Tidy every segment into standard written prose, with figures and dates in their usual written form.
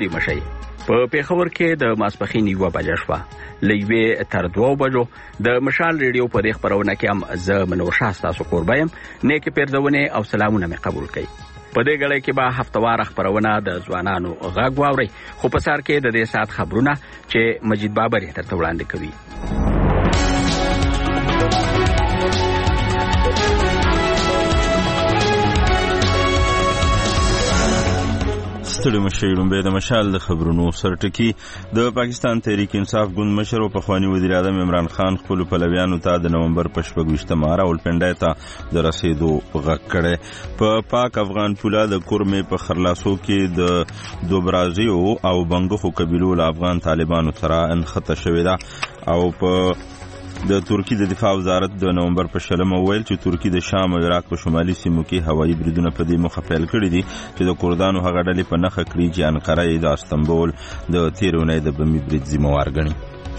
ستړي مشئ. په پیښور کې د ماسپښین 1 بجه شوه. له 1 تر 2 بجو د مشال ریډیو په دې خبرونه کې هم زه منور شاه ستاسو کوربه یم. نیکې پیرزونې او سلامونه مې قبول کړئ. په دې غړې کې به هفتوار خبرونه د ځوانانو غږ واورئ، خو په سر کې د دې سات خبرونه چې مجید بابر یې درته وړاندې کوي. ستړي مشئ. لومبۍ د مشال د خبرونو سرټکي. د پاکستان تحریک انصاف ګوند مشر او پخوانی وزیر اعظم عمران خان خپل پلویانو ته د نومبر په 26 راولپنډۍ ته د رسیدو غږ کړی. په پاک افغان پوله د کورمې په خرلاسو کې د دوبرازیو او بنګخو قبیلو له افغان طالبانو سره انخته شوې ده او په د ترکی د دفاع وزارت د نومبر په 20 ویل چې ترکی د شام او عراق په شمالي سیمو کې هوایي بریدونه په دې موخه پیل کړي دي چې د کردانو هغه ډلې په نښه کړي چې انقره یې د استنبول د تېرې اونۍ د بمي برید ذمهوار ګڼي.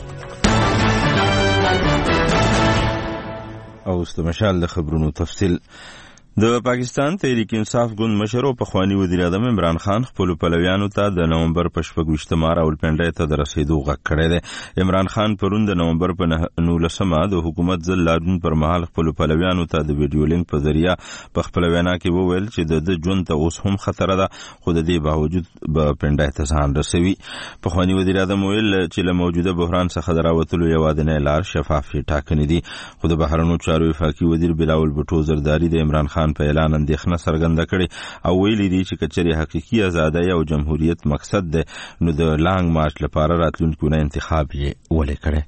او اوس د مشال د خبرونو تفصیل. د پاکستان تحریک انصاف ګوند مشر او پخوانی وزیر اعظم عمران خان خپل پلویانو ته د نومبر په 26 راولپنډۍ ته د رسیدو غږ کړی دی. عمران خان پرون د نومبر په 19 د حکومت ځل لارون پر مهال خپل پلویانو ته د ویډیو لینک په ذریعہ په خپل وینا کې وویل چې د ژوند ته اوس هم خطر ده، خو د دې باوجود به پنډۍ ته ځان رسوي. پخوانی وزیر اعظم ویل چې له موجوده بحران څخه د راوتلو یوازینی لار شفاف ټاکنې دي، خو د بهرنیو چارو وفاقي وزیر بلاول بټو زرداری د عمران خان په اعلان اندېښنه څرګنده کړې او ویلي دي چې کچري حقيقي ازادي او جمهوریت مقصد ده نو د لانګ مارچ لپاره راتلونکي نه انتخاب یې ولې کړي.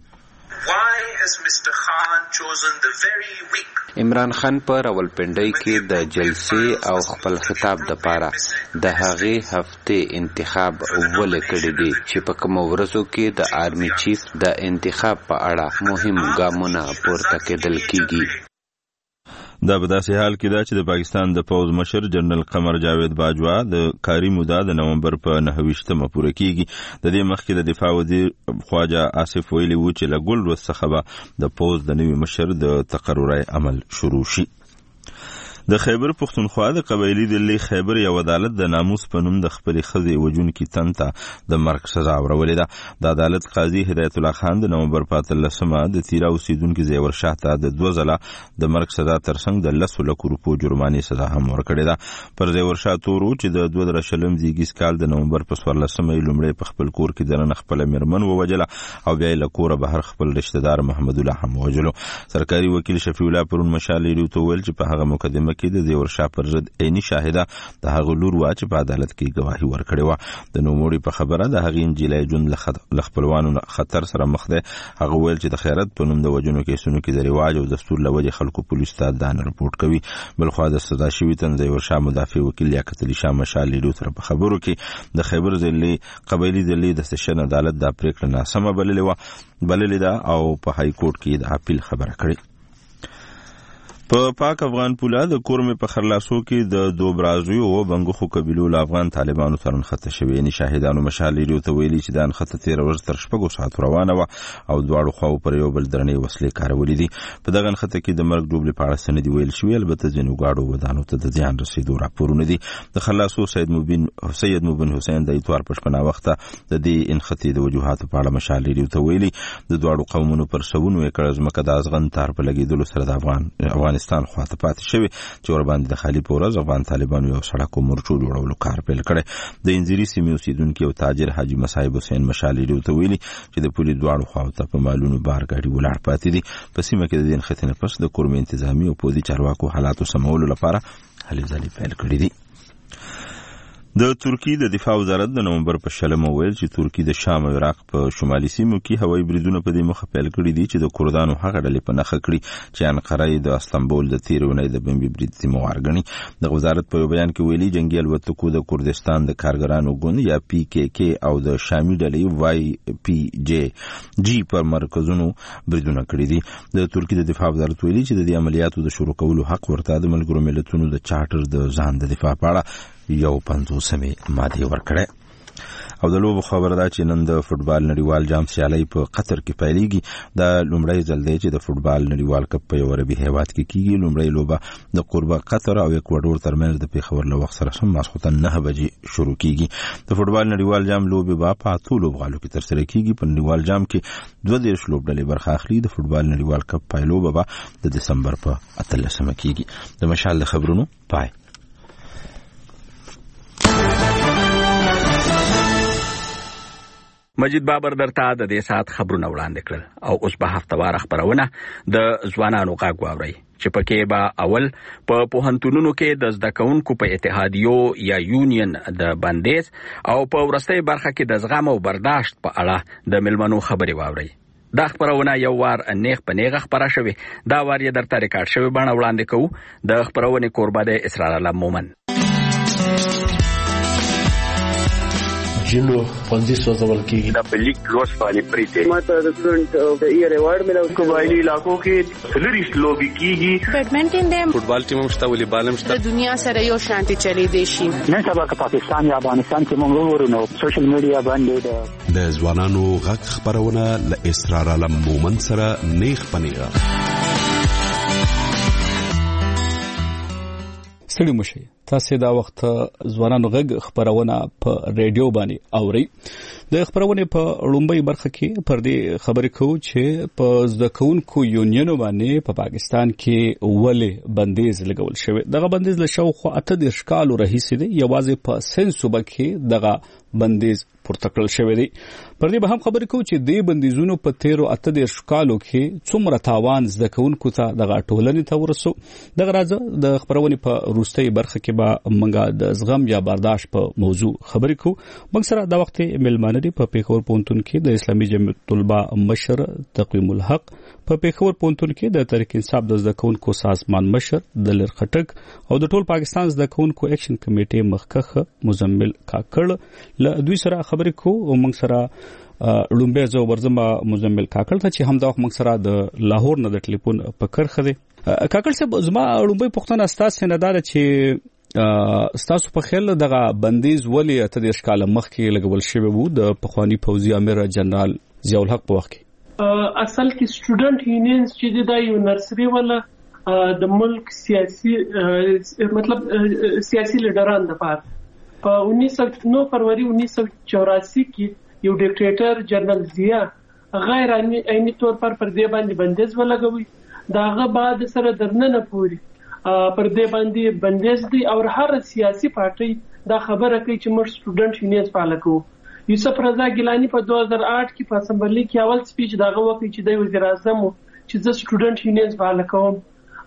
عمران خان په راولپنډۍ کې د جلسې او خپل خطاب د پاره د هغې هفته انتخاب ولې کړی دی چې په کوم ورځو کې د آرمي چیف د انتخاب په اړه مهم ګامونه پورته کېدل کیږي. دا په داسې حال کې ده چې د پاکستان د پوز مشر جنرال قمر جاوید باجوا د کاري موده د نومبر په 29 پوره کیږي. د دې مخکې د دفاع وزیر خواجه آصف ویلي و چې له ګل ورځ څخه به د پوز د نوي مشر د تقرري عمل شروع شي. د خیبر پښتونخوا د قبایلی دلې خیبر یو عدالت د ناموس په نوم د خپلې ښځې وژونکي تن ته د مرګ سزا ورولې ده. د عدالت قاضي هدایت الله خان د نومبر په 13 د تیرا اوسیدونکي زیور شاه ته د 2 ځله د مرګ سزا ترڅنګ د 10 لک روپو جرمانې سزا هم ورکړې ده. پر زیور شاه تورو چې د 2020 زیږیز کال د نومبر په 14 لومړی په خپل کور کې دننه خپل میرمن ووجله او بیا له کوره بهر خپل رشتہ دار محمد الله هم وجلو. سرکاري وکیل شفیع الله پرون مشال ریډیو ته ویل چې په هغه مقدمه کې د زیور شاه پر ضد عیني شاهده د هغه لور وا چې په عدالت کې گواهی ورکړې و. د نوموړي په خبره د هغې انجیلای جون له خپلوانو خطر سره مخ ده. هغه ویل چې د خیرات په نوم د وجنو کیسونو کې د رواج او دستور له وجې خلکو پولیس ته دان رپورټ کوي. بلخوا د سزا شوي تن زیور شاه مدافع وکیل لیاقت علي شاه مشال ریډیو سره په خبرو کې د خیبر ضلعي قبایلی ضلعي د سیشن عدالت د پریکړه ناسمه بللې ده او په های کورټ کې د اپیل خبره کړې. په پاک افغان پوله د کورمې په خرلاسو کې د دوبرازیو او بنګخو قبیلو له افغان طالبانو سره نښته شوې. یعنې شاهدانو مشال ریډیو ته ویلي چې دا نښته 13 ورځې تر 6 ساعتو روانه وه او دواړو خواو پر یو بل درنې وسلې کارولې دي. په دغه نښته کې د مرګ ډوبلې په اړه څه نه دي ویل شوي، البته ځینو ګاډو ودانو ته د زیان رسېدو راپورونه دي. د خرلاسو سید مبین حسین د اتوار په شپه ناوخته د دې نښتې د وجوهاتو په اړه مشال ریډیو ته ویلي د دواړو قومونو پر سوونو ایکړه ځمکه د ازغن تار په لګېدلو سره د افغانستان خواته پاتې شوی چې ور باندې د خالي پورز افغان طالبانو یو سړک مرچو جوړولو کار پیل کړی. د انځيري سیمې اوسیدونکو او تاجر حاجی مصعب حسین مشال ریډیو ته ویلي چې د پولیس دواړو خواو ته په مالونو بار گاډي ولاړ پاتې دي. په سیمه کې د دین خطینه پس د کورمې انتظامی او پولیسي چارواکو حالاتو سمولو لپاره هلې ځلې پیل کړې دي. د ترکی د دفاع وزارت د نومبر په 20 ویل چې ترکی د شام او عراق په شمالي سیمو کې هوایي بریدونه په دې مخه پیل کړي دي چې د کردانو هغه ډلې په نښه کړي چې انقره یې د استنبول د تیرې اونۍ د بمبي برید ذمهوار ګڼي. د وزارت په یو بیان کې ویلي جنګي الوتکو د کردستان د کارګرانو ګوند یا پی کې کې او د شامي ډلې وای پی جی پر مرکزونو بریدونه کړي دي. د ترکی د دفاع وزارت ویلي چې د دې عملیاتو د شروع کولو حق ورته د ملګرو ملتونو د چارټر د ځان د دفاع په اړه یو 50 ماده ورکړه. او د لوبو خبر دا چې نن د فوتبال نړیوال جام سیالي په قطر کې پیلېږي. دا لومړی ځل دی چې د فوتبال نړیوال کپ په یو عربي هیواد کې کیږي. لومړی لوبه د قربه قطر او ایکوادور ترمنځ د پیښور له وخت سره سم ماسخوتن 9 بجې شروع کیږي. د فوتبال نړیوال جام لوبې په 8 لوبغالو کې ترسره کیږي. په نړیوال جام کې 22 لوبډلې برخه اخلي. د فوتبال نړیوال کپ پایلوبه به د دسمبر په 18 کېږي. د مشال خبرونو پای. مجید بابر درته د دې سات خبرونه وړاندې کړل او اوس به هفتوار خبرونه د ځوانانو غږ واورئ چې پکې به اول په پوهنتونونو کې د زده کوونکو په اتحادیو یا یونین د بندیز او په ورستۍ برخه کې د زغم او برداشت په اړه د ملمنو خبرې واورئ. دا خبرونه یو وار نیغ په نیغه خبره شوې. دا وار یې درته ریکارډ شوی بڼه وړاندې کوو. د خبرونې کوربه د اسرار الله مومن. جنو پنځه سوزول کېږي دا په لیک لوس باندې پریته ماته د سټوډنټ د ایئر ایوارډ ملو قبایلی علاقو کې سلریس لوبي کیږي. بیډمنټن دی، فوتبال ټیم مشته، والیبال مشته. د دنیا سره یو شانتي چلی دی شي. نن سبا که پاکستان یا افغانستان کې موږ ورونو سوشل میډیا باندې د ځوانانو غږ خبرونه ل اسرار علم مومن سره نیغ پنیغه. ستړي مشي تاسو دا وخت ځوانانو غږ خبرونه په ریډیو باندې اوري. د خبرونه په لومبۍ برخه کې پر دې خبرې کوو چې په زده کوونکو یونینو باندې په پاکستان کې ولې بندیز لګول شوی. دغه بندیز له شاوخوا 18 کالو راهیسې دی. یوازې په سن صوبه کې دغه بندیز پورته کړل شوی دی. پر دې به هم خبرې کوو چې دې بندیزونو په 13 کالو کې څومره تاوان زده کوونکو ته دغه ټولنې ته ورسو. دغه راځه د خبرونې په روستۍ برخه کې به منګه د زغم یا برداشت په موضوع خبرې کوو. موږ سره دا وخت ملمانه دي په پیښور پوهنتون کې د اسلامي جمعیت طلبه مشر تقویم الحق، په پیښور پوهنتون کې د تحریک انصاف د زده کوونکو سازمان مشر دلیر خټک او د ټول پاکستان زده کوونکو اکشن کمیټې مخکخ مزمل کاکړ له دوی سره خبرې کوو. او موږ سره لومبه زو ورزمه مزمل کاکړ ته چې هم دا موږ سره د لاهور نه د ټلیفون په کرخه دی. کاکړ صاحب زما لومبه پښتنه استاد نه دار چې ستاسو په خیال دغه بندیز ولې ته د ښکاله مخ کې لګول شوی وو د پخوانی پوځي امیر جنرال ضیاء الحق په وخت کې؟ اصل کې سټوډنټ یونینز چې د یو نرسري ولا د ملک سیاسي مطلب سیاسي لیډران د پاره په 19 فروری 1984 کې یو ډیکټیټر جنرال ضیاء غیر عیني تور پر دې باندې بندیز ولګوي. داغه بعد سره درننه پوری پر دې باندې بندیز دی او هر سیاسي پارټي دا خبره کوي چې موږ سټوډنټ یونینز فعال کوو. یوسف رضا ګیلانی په 2008 کې په اسمبلی کې اول سپیچ داغه وکړي چې د وزیر اعظم چې د سټوډنټ یونینز فعال کوم.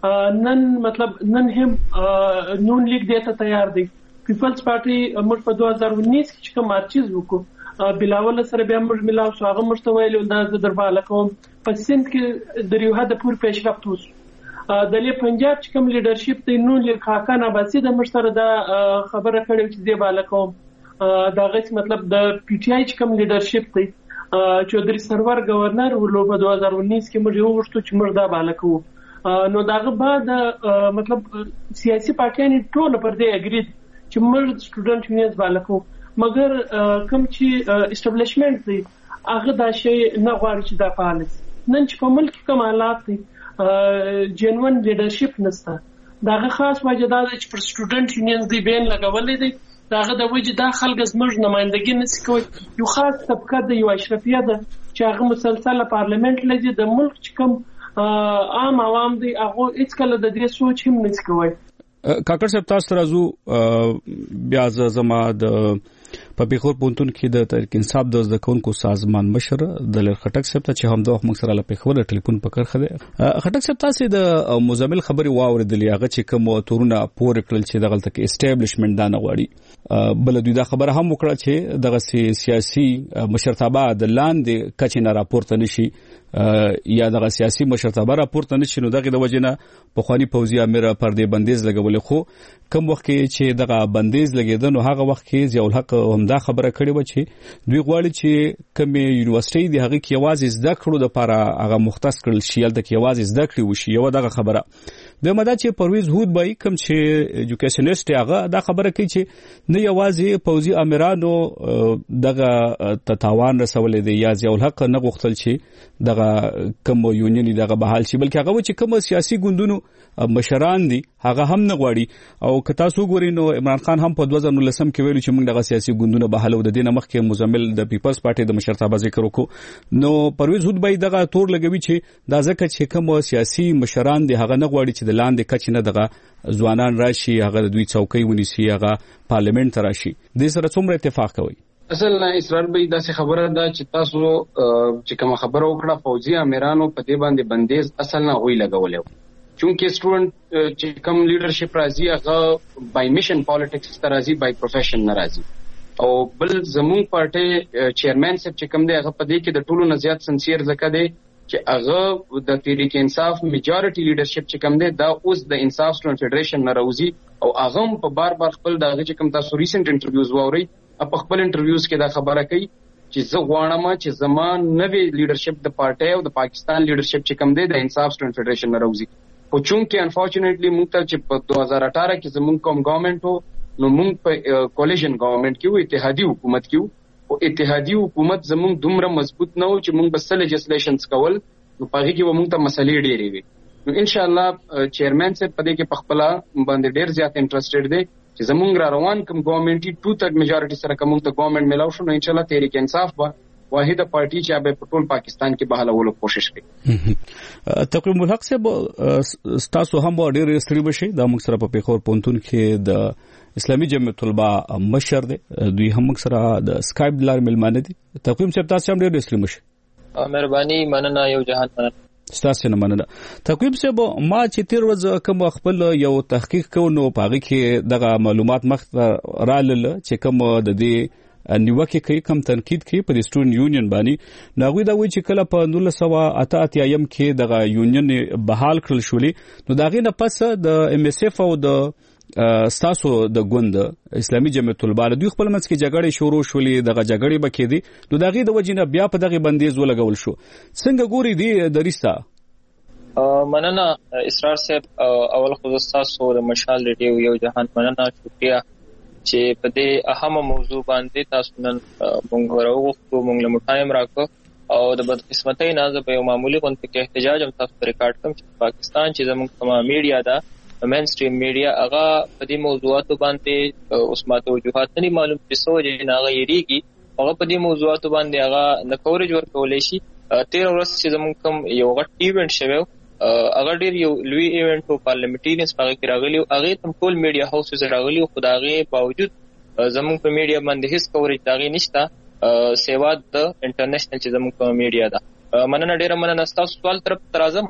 نن مطلب نن هم نون لیگ دیته تیار دی. پیپلز پارټي موږ په 2019 کې کوم مارچز وکړو بلاول سره بیا موږ ملاو شو هغه مشته ویل دا د درباله کوم په سند کې د یو هدا پور پیشرفت وس د لی پنجاب چې کوم لیډرشپ دی نو لی خاکان عباسی د مشتره دا خبره کړې چې دی بالا کوم دا غوښ مطلب د پی ټی آی چې کوم لیډرشپ دی چودري سرور گورنر ولو په 2019 کې موږ یو غوښتو چې موږ دا بالا کوو. نو داغه بعد مطلب سیاسي پارټیان ټول پر دې اګری چې موږ سټوډنټ یونینز بالا کوو. مګر کوم چې اسټابلیشمنت دی هغه دا شی نه غواړي چې دا فعال شي. نن چې په ملک کوم حالات دي جنون لیډرشپ نشته. داغه خاص وجه دا چې پر سټوډنټ یونینز دی بین لګولې دي. داغه د وجه دا خلک زموږ نمائندګي نشي کوي. یو خاص طبقه د یو اشرفیه ده چې هغه مسلسل پارلیمنت لدی د ملک چې کوم عام عوام دي هغه هیڅ کله د دې سوچ هم نشي کوي. کاکړ صاحب تاسو راځو بیا زما د په پیښور پوهنتون کې د تحریک انصاف د زده کوونکو سازمان مشر دلیر خټک صاحب ته چې هم د موږ سره له پیښور ټلیفون په کرخه دی. خټک صاحب تاسو د مزمل خبري واوریدلې هغه چې کوم تورونه پور کړل چې دغه تک اسټابلیشمنت دا نه غواړي بل دوی دا خبره هم وکړه چې دغه سیاسي مشرتابه د لاندې کچې نه راپورته نشي یا دغه سیاسي مشرتابه راپورته نشي. نو دغه د وجنه پخوانی پوځي امیر پر دې بندیز لګول خو کوم وخت کې چې دغه بندیز لګیدل نو هغه وخت کې ضیاء الحق همدا خبره کړې و چې دوی غواړي چې کوم یونیورسيټي دی هغه کې یوازې زده کړو د لپاره هغه مختص کړل شي، الته کې یوازې زده کړې وشي. یو دغه خبره د مدا چې پرویز هود بای کوم چې ایجوکیشنست هغه دا خبره کوي چې نه یوازې پوځي امیرانو دغه تتاوان رسول دي یا ضیاء الحق نه غوښتل چې دغه کوم یونین دغه بحال شي بلکې هغه چې کوم سیاسي ګوندونو مشران دي هغه هم نه غواړي او که تاسو ګورئ نو عمران خان هم په 2019 کې ویلو چې موږ دغه سیاسي ګوندونه بحالو د دینه مخکې مزمل د پیپلز پارټي د مشرتابه ذکر وکړو نو پرویز هود بای دغه تور لګوي چې دا ځکه چې کوم سیاسي مشران دي هغه نه غواړي چې د لاندې کچ نه دغه ځوانان راشي هغه د دوی څوکۍ ونیسي هغه پارلیمنت راشي د سره څومره اتفاق کوي اصل اسرار به داسې خبره ده چې تاسو چې کوم خبره وکړه فوجي امیرانو په دې باندې بندیز اصل نه وی لګولې چونکه سټوډنټ چې کوم لیډرشپ راځي هغه بای میشن پالیټکس راځي بای پروفیشن ناراضي او بل زمون پارټي چیرمن صاحب چې کوم دی هغه په دې کې د ټولو نه زیات سنسیر ځکه دی چې هغه د تحریک انصاف میجورټي لیډرشپ چې کوم دی دا اوس د انصاف سټوډنټ فدریشن نه راوځي او هغه په بار خپل دغه چې کوم تاسو ریسنت انټرویوز واوري په خپل انټرویوز کې دا خبره کوي چې زه غواړم چې زمان نوې لیډرشپ د پارټي او د پاکستان لیډرشپ چې کوم دی د انصاف سټوډنټ فدریشن نه راوځي خو چونکه انفورچونټلی موږ ته چې په 2018 کې زمون کوم ګورنمنت نو موږ په کولیشن ګورنمنت کې اتحادي حکومت کې او اتحادي حکومت زمون دومره مضبوط نه و چې موږ بس لیجسلیشنز کول نو پاره کې موږ ته مسلې ډېرې وي نو ان شاء الله چیرمن سے پدې کې پخپلا باندې ډېر زیات انټرېسټډ دي چې زمونږ را روان کوم ګورنمنتي 2/3 میجورټي سره کوم ته ګورنمنت ملاو شو نو ان شاء الله تحریک انصاف به واحده پارټي چې به ټول پاکستان کې بحالولو کوشش کوي تقریم الحق صاحب تاسو هم ډېر ستړي بشي د موږ سره په پیښور پونتون کې د اسلامي جمعیت طلبه مشر دي دوی هم موږ سره د اسکایپ لار ملمانه دي تقریم صاحب تاسو هم ډېر ستړي بشي مهرباني مننه یو جهان مننه تاسو نه مننه تقریم صاحب ما چې تیر ورځ کوم خپل یو تحقیق کوو نو پاره کې دغه معلومات مخ رالل چې کوم د دې نیوکه کوي کم تنقید کوي په سټوډنټ یونین باندې ناغوی دا وایي چې کله په 1988 یم کې دغه یونین بحال کړل شولې نو داغه نه پس د ام اس اف او د تاسو د ګوند اسلامي جمعیت طلبه دوی خپل منځ کې جګړې شروع شولې دغه جګړې بکې دي نو دغه د وجنه بیا په دغه بندیز ولګول شو څنګه ګوري دي دریستا مننه اسرار صاحب اول خو تاسو د مشال ریډیو یو جهان مننه شکریا چې په دې اهمه موضوع باندې تاسو نن مونږ راوغوښتو مونږ له مټایم راکو او د بدقسمتۍ نه زه په یو معمولی غونډه کې احتجاج هم تاسو ریکارډ کوم چې پاکستان چې زموږ کومه میډیا ده مین سټریم میډیا هغه په دې موضوعاتو باندې اوس ماته وجوهات نه معلوم چې سوجې نه غیریږي هغه په دې موضوعاتو باندې هغه نه کورج ورکولې شي 13 ورځ چې زموږ کوم یو غټ ایونت شوی هغه ډیر یو لوی ایونت او پارلیمنټریانز په کې راغلي هغه تم ټول میډیا هاوسز راغلي خو داغه باوجود زموږ په میډیا باندې هیڅ کورج داغه نشته سیوا د انټرنیشنل چې زموږ په میډیا ده مننه ډیره مننه تاسو سوال طرف ترازم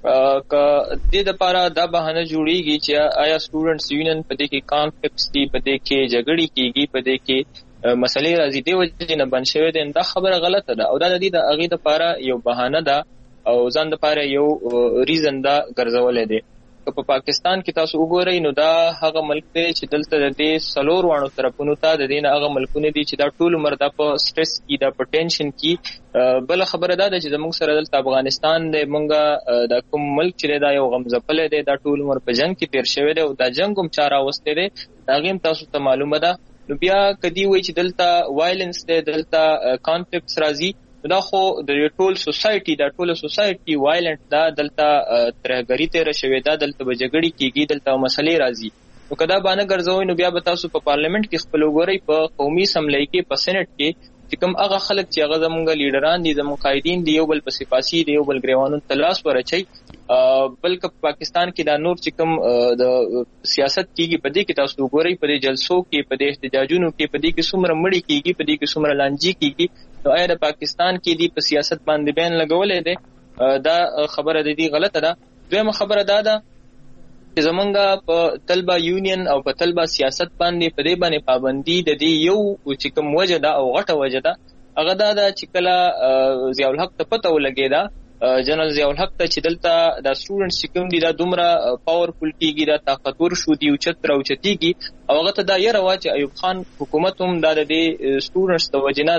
ک دې د لپاره دا بهانه جوړیږي چې آیا سټوډنټس یونین په دې کې کانفلکټس دي په دې کې جګړې کیږي په دې کې مسلې راځي دی وجه نه بن شوی دا خبره غلطه ده او دا د دې د اغه لپاره یو بهانه ده او ځان لپاره یو ریزن دا ګرځولې دي که په پاکستان کې تاسو وګورئ نو دا هغه ملک دی چې دلته د دې سلور وانو طرفونو ته د دین هغه ملکونه دي چې دا ټول عمر د په سټرس کې د پټنشن کې بل خبره ده چې زموږ سره دلته افغانستان د مونږه د کوم ملک چې دا یو غمزپل دی دا ټول عمر په جنگ کې تیر شوی دی او دا جنگ هم چاره واستې دی دا غیم تاسو ته معلومه ده نو بیا کدی وای چې دلته وایلنس دی دلته کانفلکټس راځي دا خو د ټول سوسايټي دا ټول سوسايټي وایلنت دا دلته ترهګری تیر شوی دا دلته بجګړی کیږي دلته مسلې راځي نو کدا باندې ګرځوي نو بیا به تاسو په پارلیمنت کې خپل وګورئ په قومي اسمبلی کې په سېنات کې چې کوم هغه خلک چې هغه زمونږ لیډران دي زموږ قائدین دي یو بل په سپاسي دي یو بل ګریوانو تلاش ورچي بلکې پاکستان کې دا نور چې کوم د سیاست کیږي په دې کې تاسو وګورئ په دې جلسو کې په دې احتجاجونو کې په دې کې څومره مړی کیږي په دې کې څومره لانجی کیږي نو آیا د پاکستان کې دی په سیاست باندې بیان لګولې ده دا خبره د دې غلطه ده دویمه خبره ده چې زمونږ په طلبه یونین او په طلبه سیاست باندې په دې باندې پابندي د دې یو چې کوم وجه ده او غټه وجه ده هغه دا چې کله ضیاء الحق ته پته ولګیدا جنرال ضیاء الحق ته چې دلته د سټوډنټس چې کوم دي دا دومره پاورفل کیږي دا طاقتور شو دی او چتر او چتیږي او هغه ته دا یې روا چې ایوب خان حکومت هم د دې سټوډنټس د وجنه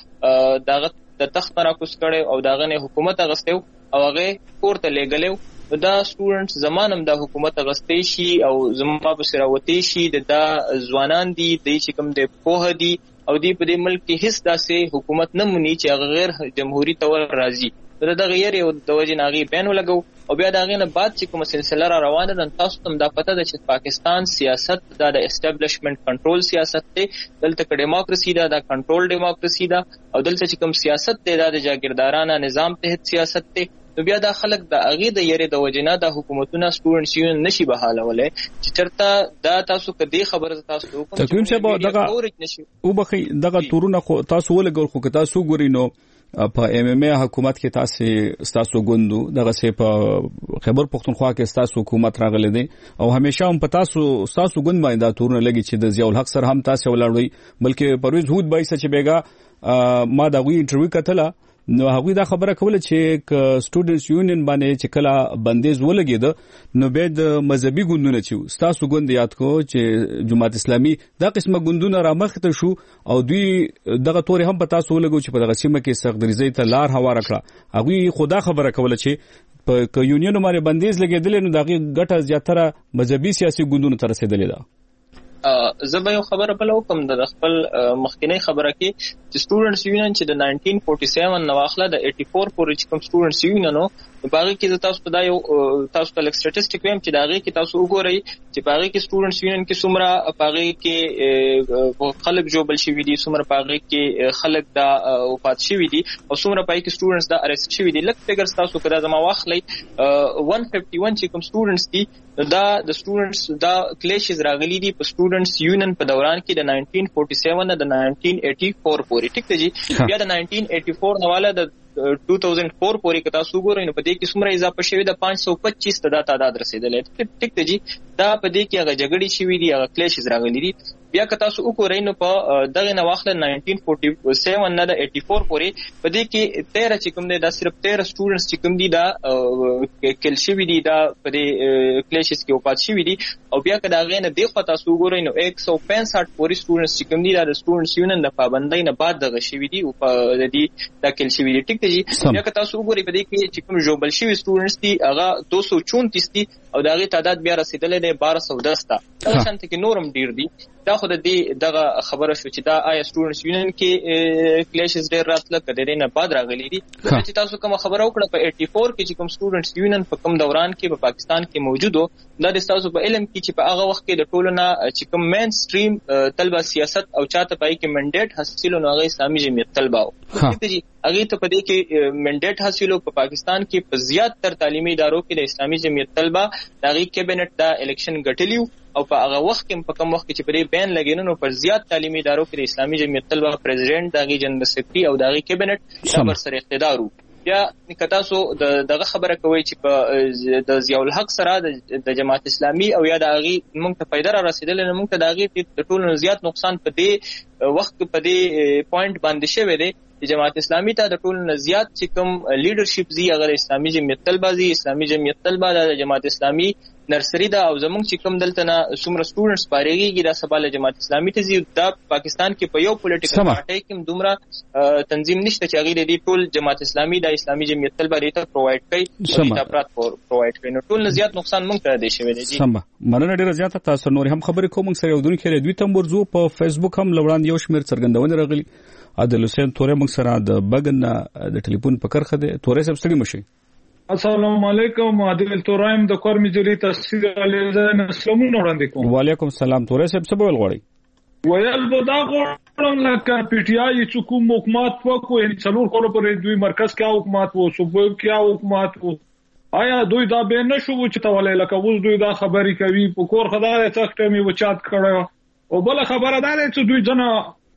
داغه د تخت را کوس کړي او داغه نه حکومت غستو او هغه کوړه لګلو دا سټوډنټس زمانم د حکومت غستې شي او زما په سراوتي شي د ځوانان دي د چې کوم د پوهه دي او دی په دې ملک کې هیڅ داسې حکومت نه مونږ چې غیر جمهوریت تور راځي دا غیر یو د وجه ناغي بین ولګو او بیا دا غینه بعد چې کوم سلسله را روانه ده تاسو ته دا پته ده چې پاکستان سیاست د اسټابلیشمنت کنټرول سیاست دی دلته کې ډیموکراسي ده دا کنټرول ډیموکراسي ده او دلته چې کوم سیاست دی دا د جاګیردارانه نظام تحت سیاست دی نو بیا دا خلک د اغه د یری د وجنه د حکومتونو سټوډنټس یون نشي بحالولای چې چرته دا تاسو کدي خبره تاسو کوم تقویم صاحب دغه او بخي دغه تورونه خو تاسو ولګور خو تاسو ګوري نو په ام ام ای حکومت کې تاسو ګوندو دغه سه په خیبر پختونخوا کې تاسو حکومت راغلی دی او همیشه هم په تاسو ګوند باندې دا تورونه لګي چې د ضیاء الحق سره هم تاسو ولاړوي بلکې پرویز هود بای چې بیګا ما دا غوي انټرویو کتله نو هغه دا خبره کوله چې سټوډنټس یونین باندې چې کله بندیز ولګید نو به د مذهبي ګوندونه چې تاسو ګوند یاد کو چې جماعت اسلامي دا قسمه ګوندونه را مخته شو او دوی دغه توري هم په تاسو ولګو چې په دغه سیمه کې سختګریزي ته لار هوار کړه هغه خدا خبره کوله چې په یونین باندې بندیز لګیدل نو دغه ګټه زیاتره مذهبي سیاسي ګوندونو ته رسیدلې ده زبې یو خبره بل وکم د خپل مخکینی خبره کې چې سټوډنټس یونین چې د 1947 نو واخله د 84 پورې چې کوم سټوډنټس یونین نو باغی کې تاسو په دا یو تاسو ته سټټیسټیک ویم چې داغه کې تاسو وګورئ چې باغی کې سټوډنټس یونین کې څومره باغی کې خلک جوبل شوی دي څومره باغی کې خلک دا وفات شوی دي او څومره پای کې سټوډنټس دا ارست شوی دي لکه فګرز تاسو کړه زما واخلئ 151 چې کوم سټوډنټس دي دا د سټوډنټس دا کلیشز راغلي دي په سټوډنټس یونین په دوران کې د 1947 نه د 1984 پورې ټیک دی بیا د 1984 نواله د 2004 پورې کتا سوګورې نو په دې کې څومره اضافه شوی د 525 ته دا تعداد رسیدلې ټیک دی دا په دې کې هغه جګړې شوې دي هغه کلیشز راغلي دي بیا کتا سو وګورئ نو په دغه نواخله 1947 نه د 84 پورې په دې کې 13 چې کوم دي دا صرف 13 سټوډنټس چې کوم دي دا کل شوی دي دا په دې کلیشز کې وفات شوی دي او بیا کدا غې نه دی خو تاسو وګورئ نو 165 پورې سټوډنټس چې کوم دي دا سټوډنټس یونین د پابندۍ نه بعد دغه شوی دي او په دې دا کل شوی دي ټیک دی بیا کتا سو وګورئ په دې کې چې کوم جوبل شوی سټوډنټس دي هغه 234 دي او دغه تعداد بیا رسیدلې دی 1210 ته دا شانت کې نورم ډیر دي دا خو د دې دغه خبره شو چې دا آی سټوډنټس یونین کې کلیشز ډیر راتله کډې نه بعد راغلي دي چې تاسو کوم خبره وکړه په 84 کې چې کوم سټوډنټس یونین په کوم دوران کې په پاکستان کې موجودو دا د تاسو په علم کې چې په هغه وخت کې د ټولو نه چې کوم مین سټریم طلبه سیاست او چاته پای کې منډیټ حاصلو نو هغه اسلامي جمعیت طلبه او هغه ته په دې کې منډیټ حاصلو په پاکستان کې په زیات تر تعلیمي ادارو کې د اسلامي جمعیت طلبه دغه کابینټ دا الیکشن ګټلیو او په هغه وخت کې په کوم وخت کې چې پرې بین لګینو پر زیات تعلیمي ادارو کې د اسلامي جمعیت طلبه پریزیډنټ دغه جنرال سیکریټري او دغه کابینټ دا پر سره اقتدار یا کتا سو دغه خبره کوي چې په د ضیاء الحق سره د جماعت اسلامي او یا د هغه موږ ته پیدا را رسیدل نه موږ ته دغه ټول زیات نقصان په دې وخت په دې پوینټ باندې شوی دی چې جماعت اسلامي ته د ټول زیات چې کوم لیډرشپ زی هغه اسلامي جمعیت طلبه زی اسلامي جمعیت طلبه د جماعت اسلامي نرسری دا او زمونږ چې کوم دلته نه څومره سټوډنټس پارېږي دا سبا له جماعت اسلامي ته زی دا پاکستان کې په یو پولیټیکل پارټي کې دومره تنظیم نشته چې هغه د ټول جماعت اسلامي د اسلامي جمعیت طلبه ریته پرووایډ کوي دا پرات پرووایډ کوي نو ټول زیات نقصان مونږ ته دی شوی دی سم مننه ډیره زیاته تاسو نور هم خبرې کوم سره یو دونکو دوی تم ورزو په فیسبوک هم لوړاند یو شمیر څرګندونه راغلي عادل حسین تورې موږ سره د بغن د ټلیفون په کرخه ده تورې سب ستړي مشي السلام علیکم عادل تورایم د کور مجری تفسیر علیزه اسلام وړاندې کوم وعلیکم السلام تورې سب څه ویل غواړي ویل بدا غوړم لکه پی ټی آی چې کوم حکومت وکړو ان څلور کولو پر دوی مرکز کې حکومت وو صوبو کې حکومت وو آیا دوی دا به نشو چې تولې لکه وز دوی دا خبري کوي په کور خدای څخه می وچات کړو او بل خبره ده چې دوی جنا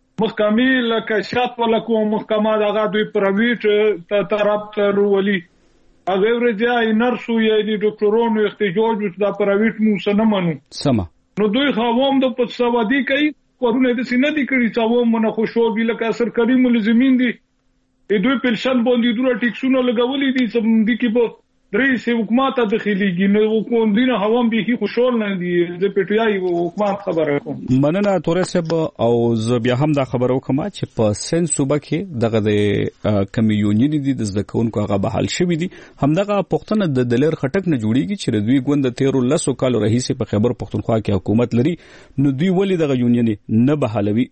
محکمې لکه شات ولکو محکمه دغه دوی پرایویټ طرف ته ورولي هغه ورځي نرسو یې د ډاکټرونو احتجاج د پرایویټ مو سره منو سما نو دوی خووم د پڅوادي کوي کورونه د سینې دي کړی چې و مونږ خوشو بي لکه سرکاري ملزمین دي دوی پنشن باندې دوه ټیکسونه لګولې دي چې د کې په رئیس حکومت داخليږي نو کوم دینه هوام به خوشحال نه دي د پټیای حکومت خبره کوم. مننه تورې صاحب او زه بیا هم دا خبره وکم چې په سن صوبه کې دغه د کمیونټي دي د ځکونکو هغه بحال شوی دي. همدغه پښتنه د دلیر خټک نه جوړیږي چې د دوی ګوند 13 کال رئیس په خیبر پښتونخوا کې حکومت لري نو دوی ولې دغه یونین نه بحالوي.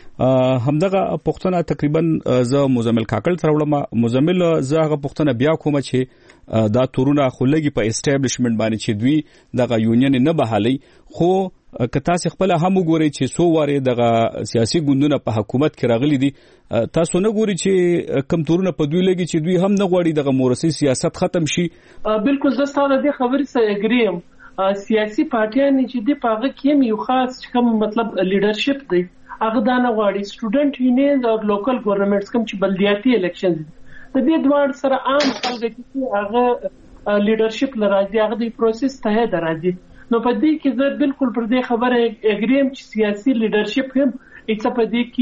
همدغه پښتنه تقریبا زه مزمل کاکل تر وړم مزمل زه هغه پښتنه بیا کوم چې دا تورونه خلګي په اسټابلیشمنت باندې چې دوی دغه یونین نه بحالي خو که تاسو خپل هم وګورئ چې سو واره دغه سیاسي ګوندونه په حکومت کې راغلي دي تاسو نه ګورئ چې کم تورونه په دوی لګي چې دوی هم نه غواړي دغه مورثي سیاست ختم شي. بالکل زه ستاسو د خبرې سره اګریم. سیاسي پارټیان چې د پاغه کې یو خاص کوم مطلب لیډرشپ دی هغه دا نه غواړي. سټوډنټ یونین او لوکل ګورنمنټس کوم چې بلدیاتي الیکشنز د دې دوه سره عام خلک چې هغه لیډرشپ لراځي هغه د پروسس ته درازي. نو په دې کې زه بالکل پر دې خبره اګریم چې سیاسي لیډرشپ هم ایڅ په دې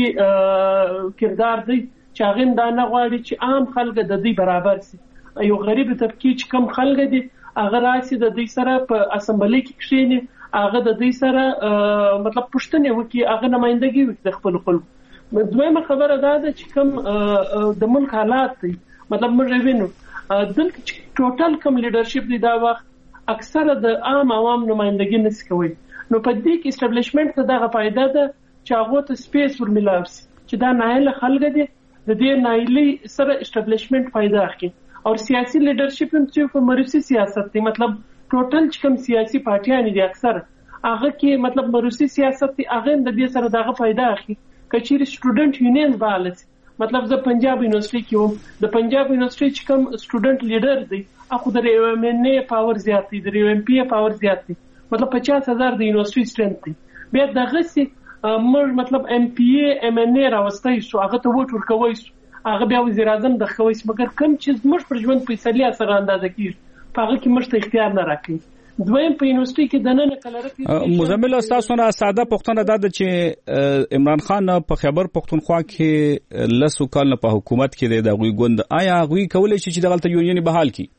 کې کردار دی چې هغه دا نه غواړي چې عام خلک د دې برابر شي. یو غریب طبقه چې کم خلک دي هغه راشي د دې سره په اسمبلی کې کښیني هغه د دې سره مطلب پښتنه وکي هغه نمائندګي وکړي د خپل خلکو. دویمه خبره دا ده چې کوم د ملک حالات دي مطلب موږ وینو دلته چې ټوټل کوم لیډرشپ دی دا وخت اکثره د عام عوام نمائندګي نس کوي. نو په دې کې اسټابلیشمنت ته دغه فائدہ ده چې هغه ته سپیس ورملاوي چې دا نایله خلک دي د دې نایلي سره اسټابلیشمنت فائدہ اخلي. او سیاسي لیډرشپ هم چې په مروسی سیاست دی مطلب ټوټل چې کوم سیاسي پارټیان دي اکثر هغه کې مطلب مروسی سیاست دی هغه د دې سره دغه فائدہ اخلي. کچېر سټوډنټ یونین بالانس مطلب زه پنجاب یونیورسيټي کې وم د پنجاب یونیورسيټي چې کوم سټوډنټ لیډر دی هغه د ایمن پاور زیات دی د ایم پی پاور زیات دی مطلب 50,000 د یونیورسيټي سټرنث دی. بیا دغه سي موږ مطلب ام پی ایم ان راوستای شو هغه ته وټ ورکوي هغه بیا وزیر اعظم د خوي مګر کوم چې موږ پر ژوند فیصله سره اندازه کیږي هغه کې موږ ته اختیار نه راکړي. دویم په یونیورسيټي کې د نن کلرک مزمل تاسو نه ساده پښتنه د چې عمران خان په خیبر پښتونخوا کې لسو کال په حکومت کې د غوي ګوند آیا غوي کولای شي چې دغه یونین بحال کی؟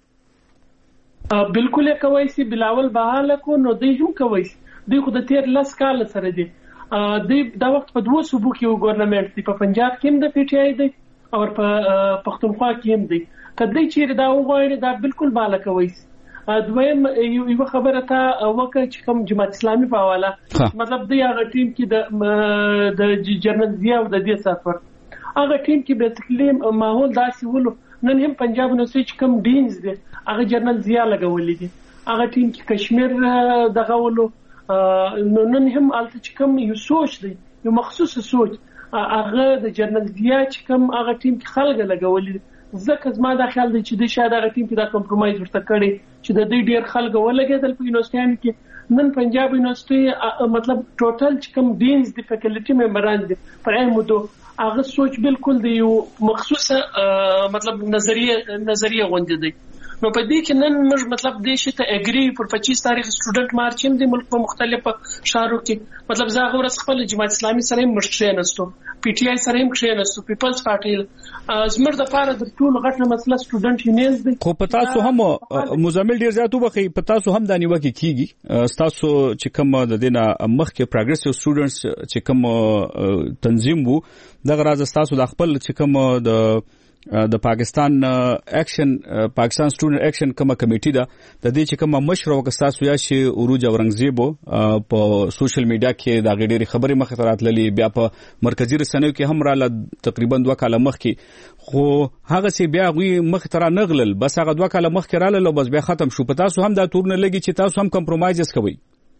بالکل کوي سي بلاول بحال کو نو دوی هم کوي دوی خو د 13 کال سره دي دوی دا وخت په دوه صوبو کې ګورنمنت دی په پنجاب کې هم د پی ټی آی دی او په پښتونخوا کې هم دی. کله چې دا وغواړي دا بالکل بالا کوي. دویم یو خبره ته وکړه چې کوم جماعت اسلامي په حواله مطلب د هغه ټیم کې د جنرال ضیاء او د دې سفر هغه ټیم کې به تکلیم ماحول داسې ولو نن هم پنجاب یونیورسيټي کوم ډینز دي هغه جنرال ضیاء لګولې دي هغه ټیم کې کشمیر دغه ولو نو نن هم الته چې کوم یو سوچ دی یو مخصوص سوچ هغه د جنرال ضیاء چې کوم هغه ټیم کې خلک لګولې ځکه زما دا خیال دی چې د شاید هغه ټیم کې دا کمپرمایز ورته کړي چې د دې ډیر خلک ولګېدل په یونیورسيټي کې. نن پنجاب یونیورسيټي مطلب ټوټل چې کوم ډینز دی فیکلټي ممبران دي پر ایمودو هغه سوچ بالکل دی یو مخصوصه مطلب نظریه غونډه دی. نو په دې کې نن موږ مطلب د شي ته اګری پر 25 تاریخ سټوډنټ مارچ هم د ملک په مختلفو شهرو کې مطلب زاغه ورځ خپل جماعت اسلامي سره مشرین نستو پی ټی آی سره مشرین نستو پیپلز پارټي زمر د پاره د ټول غټه مسله سټوډنټ یونینز دي. خو پتا سو هم مزمل ډیر زیاتو بخي پتا سو هم دانی وکی کیږي تاسو چې کوم د دینه مخ کې پروګریسیو سټوډنټس چې کوم تنظیم وو دغه راز تاسو د خپل چې کوم د پاکستان اکشن پاکستان سټوډنټ اکشن کومه کمیټه ده د دې چې کومه مشر وکستا سویا شي اوروج اورنګزیب په سوشل میډیا کې دا غډيري خبرې مخ ته راتللې بیا په مرکزی رسنیو کې هم رااله تقریبا 2 کال مخ کې خو هغه سي بیا غوي مخ ته نغلل بس هغه 2 کال مخ کې رااله بس بیا ختم شو. پتا سو هم دا تورن لګي چې تاسو هم کمپرمایز کوي؟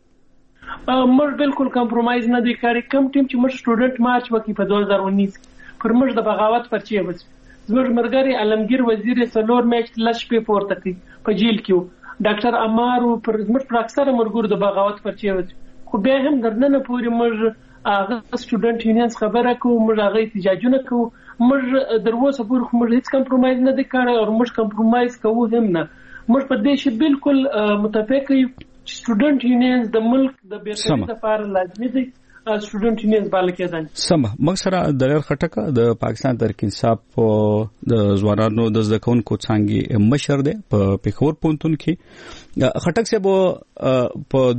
موږ بالکل کمپرمایز نه دی کاری. کم ټیم چې موږ سټوډنټ مارچ وکي په 2019 پر موږ د بغاوت پرچی وځ زموږ مرګري علمگیر وزیر سلور میچ لش په پورته کې په جیل کې ډاکټر امارو پر زموږ پر اکثره مرګور د بغاوت پرچی وځ خو به هم درنه پوری موږ هغه سټوډنټ یونینز خبره کوو موږ هغه احتجاجونه کوو موږ دروازه پور خو موږ هیڅ کمپرمایز نه وکړو او موږ کمپرمایز کوو هم نه. موږ په دې شی بالکل متفق یو سټوډنټ یونینز د ملک د بیرته لپاره لازمي دي سټوډنټ یونین بل کېدل. سم موږ سره دلیر خټک د پاکستان تحریک انصاف د ځوانانو د زده کوونکو څنګه مشر دی په پیښور پونتون کې. خټک صاحب په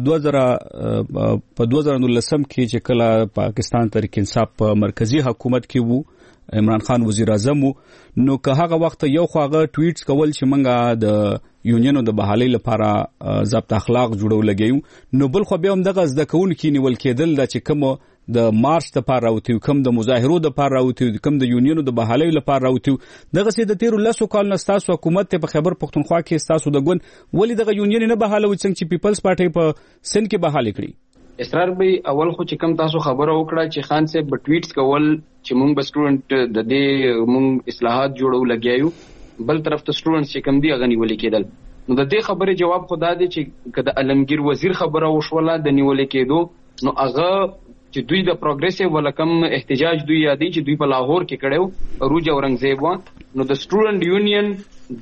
2019 کې چې کله پاکستان تحریک انصاف په مرکزی حکومت کې وو، عمران خان وزیر اعظم، نو که هغه وخت یو خواغه ټویټس کول چې منګه د یونینو د بحالۍ لپاره ضبط اخلاق جوړول لګیو، نو بل خو بیا هم دغه زده کوونکي نیول کېدل چې کوم د مارچ لپاره راوتی، کوم د مظاهرو لپاره راوتی، کوم د یونینو د بحالۍ لپاره راوتی، دغه سي د 13 کال نستاسو حکومت ته په خیبر پختونخوا کې استاسو د ګوند ولې دغه یونین نه بحالوي څنګه چې پیپلز پارټي په سند کې بحالي کړی. اسرار به اول خو چې کم تاسو خبره وکړه چې خان صاحب په ټویټس کول چې مونږ به سټوډنټ د دې مونږ اصلاحات جوړو لګیایو، بل طرف ته سټوډنټس چې کم دی هغه نیول کېدل. نو د دې خبره جواب خدا دی چې کله علمگیر وزیر خبره وشوله د نیول کېدو، نو هغه چې دوی د پروګریسیو ولکم احتجاج دوی یادي چې دوی په لاهور کې کړو روج اورنګزیب و، نو د سټوډنټ یونین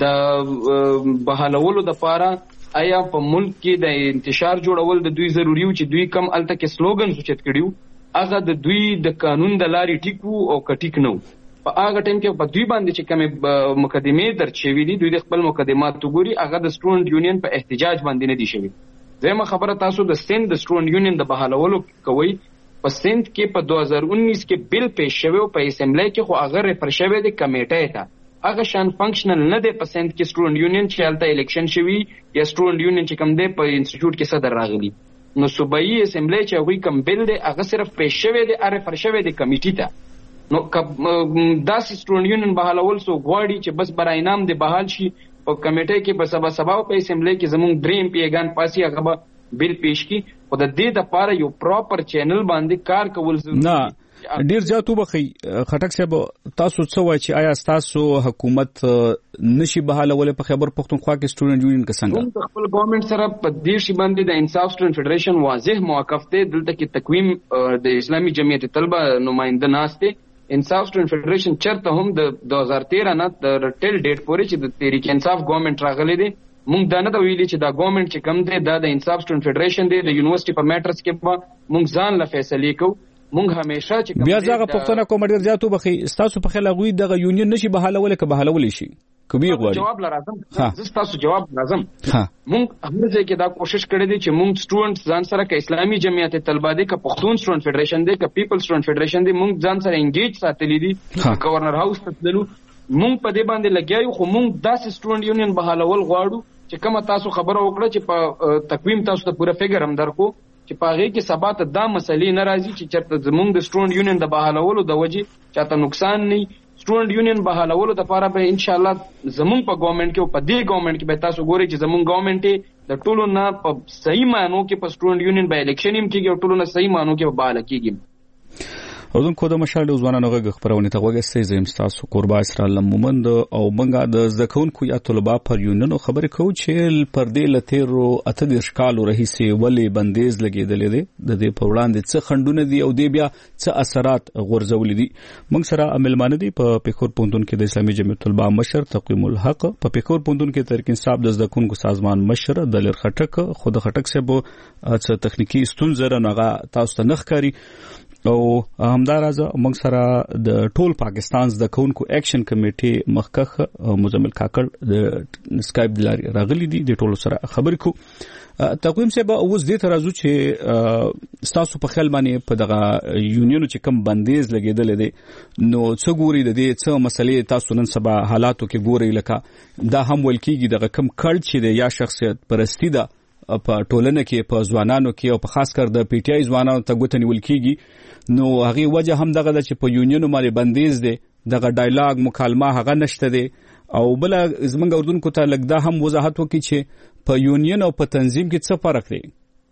د بحالولو د پاره آیا په ملک کې د انتشار جوړول د دوی ضروری و چې دوی کم الته کې سلوګنز اوچت کړیو، هغه د دوی د قانون د لارې ټیکو او کټیک نو. په هغه ټیم کې په دوی باندې چې کوم مقدمه درج شوی دي، دوی د خپل مقدمات وګوري، هغه د سټوډنټ یونین په احتجاج باندې نه دي شوی. زموږ خبره تاسو د سند د سټوډنټ یونین د بحالولو کوي، په سند کې په 2019 کې بل پیش شوی او په اسمبلی کې خو هغه ریفر شوی د کمیټې ته، هغه شان فنکشنل نه دی په سند کې سټوډنټ یونین چې الته الیکشن شوی یا سټوډنټ یونین چې کوم دی په انسټیټیوټ کې صدر راغلی. نو صوبایي اسمبلی چې هغه کوم بل دی هغه صرف پیش شوی دی ریفر شوی دی کمیټې ته. نو داسې سټوډنټ یونین بحالول سو غواړي چې بس برای نام دی بحال شي په کمیټې کې، په سبا په اسمبلی کې زموږ دریم پیګان پاسي هغه بل پیش کی، او د دې لپاره یو پراپر چینل باندې کار کول ضروري نه. ډیر زیات وبخي خټک صاحب، تاسو څه وایي چې آیا تاسو حکومت نشي بحالول په خیبر پختونخوا کې سټوډنټ یونین کې څنګه؟ موږ خپل ګورنمنت سره په دې شی باندې د انصاف سټوډنټ فدریشن واضح موقف دی. دلته کې تقویم د اسلامي جمعیت طلبه نماینده ناشته انصاف سټوډنټ فدریشن چرته هم د 2013 نه د ټیل ډیټ پورې چې د تحریک انصاف ګورنمنت راغلی دی، مونږ دا نه دا ویلي چې دا ګورنمنت چې کم دی دا د انصاف سټوډنټ فدریشن دی، د یونیورسيټي په میټرز کې مونږ ځان له فیصله کوو. مونږ همیشه چې بیا ځکه پښتنه کوم ډیر زیاتو بخي تاسو په خیال غوي دغه یونین نشي بحالول که بحالول شي کومي غواړي جواب لازم زه تاسو جواب لازم. مونږ هر ځای کې دا کوشش کړې دي چې مونږ سټوډنټ ځان سره ک اسلامي جمعیت طلبه دي، ک پښتون سټوډنټ فدریشن دي، ک پیپل سټوډنټ فدریشن دي، مونږ ځان سره انګیج ساتلې دي. گورنر هاوس ته تللو مونږ په دې باندې لګیایو، خو مونږ داسې سټوډنټ یونین بحالول غواړو چې کومه تاسو خبره وکړه چې په تقویم تاسو ته پوره فګر هم درکو چې په هغه کې سبا ته دا مسلې ناراضي چې چرته زمونږ د سټوډنټ یونین د بحالولو د وجې چاته نقصان نه. سټوډنټ یونین بحالولو د لپاره به ان شاء الله زمونږ په ګورنمنت کې او په دې ګورنمنت کې به تاسو ګورئ چې زمونږ ګورنمنت د ټولو نه په صحیح معنی کې په سټوډنټ یونین به الیکشن هم کېږي او ټولو نه صحیح معنی کې به بحاله کېږي. اردن کو د مشال د ځوانانو غږ خبرونه ته وګورئ زم تاسو قربا اسرائیل مومند او منګه د زکون کو یا طلبه پر یونین خبرې کو چې پر دې لتیرو اته د اشکال رئیسي ولې بندیز لګیدلې دي د دې په وړاندې څه خندونه دي او دې بیا څه اثرات غورځولې دي. موږ سره عملمانه دي په پیښور پوندون کې د اسلامي جمعیت طلبه مشر تقویم الحق، په پیښور پوندون کې تحریک انصاف د زکون کو سازمان مشر دلیر خټک، خود خټک صاحب څه تخنیکی ستونزه نه تاسو ته نخکاری او همدارز موږ سره د ټول پاکستان د کونکو اکشن کمیټې مخکخ مزمل کاکړ د سکایپ د لارې راغلي دي د ټولو سره خبرې کو. تقویم صاحب اوس دې ترازو چې تاسو په خیال باندې په دغه یونینو چې کم بندیز لګیدل دي نو څه ګوري د دې څه مسلې تاسو نن سبا حالاتو کې ګوري، لکه دا هم ولکېږي دغه کم کړ چې د یا شخصیت پرستی ده په ټولنه کې په ځوانانو کې او په خاص کر د پی ټی آی ځوانانو ته ګوتنی ولکېږي، نو هغه وجه هم دغه د چې په یونینو باندې بندیز دي، دغه ډایلاګ مکالمه هغه نشته دي. او بل زمونږ اردوونکو ته لږ دا هم وضاحت وکړي چې په یونین او په تنظیم کې څه فرق دی.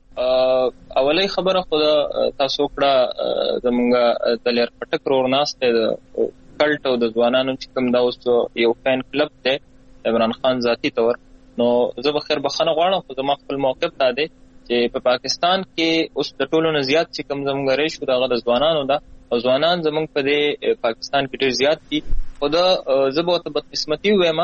اولای خبره خو تاسو کړه زمونږ د لیر پټک رورناسته د کلټ او د ځوانانو چې کوم دا اوس یو فین کلب دی عمران خان ذاتی تور، نو زه به خیر بخنه غواړم خو زما خپل موقف دا دی چې په پاکستان کې اوس د ټولو نه زیات چې کوم زموږ ریشو دغه د ځوانانو ده او ځوانان زموږ په دې پاکستان کې ډېر زیات دي. خو دا زه به ته بدقسمتي وایم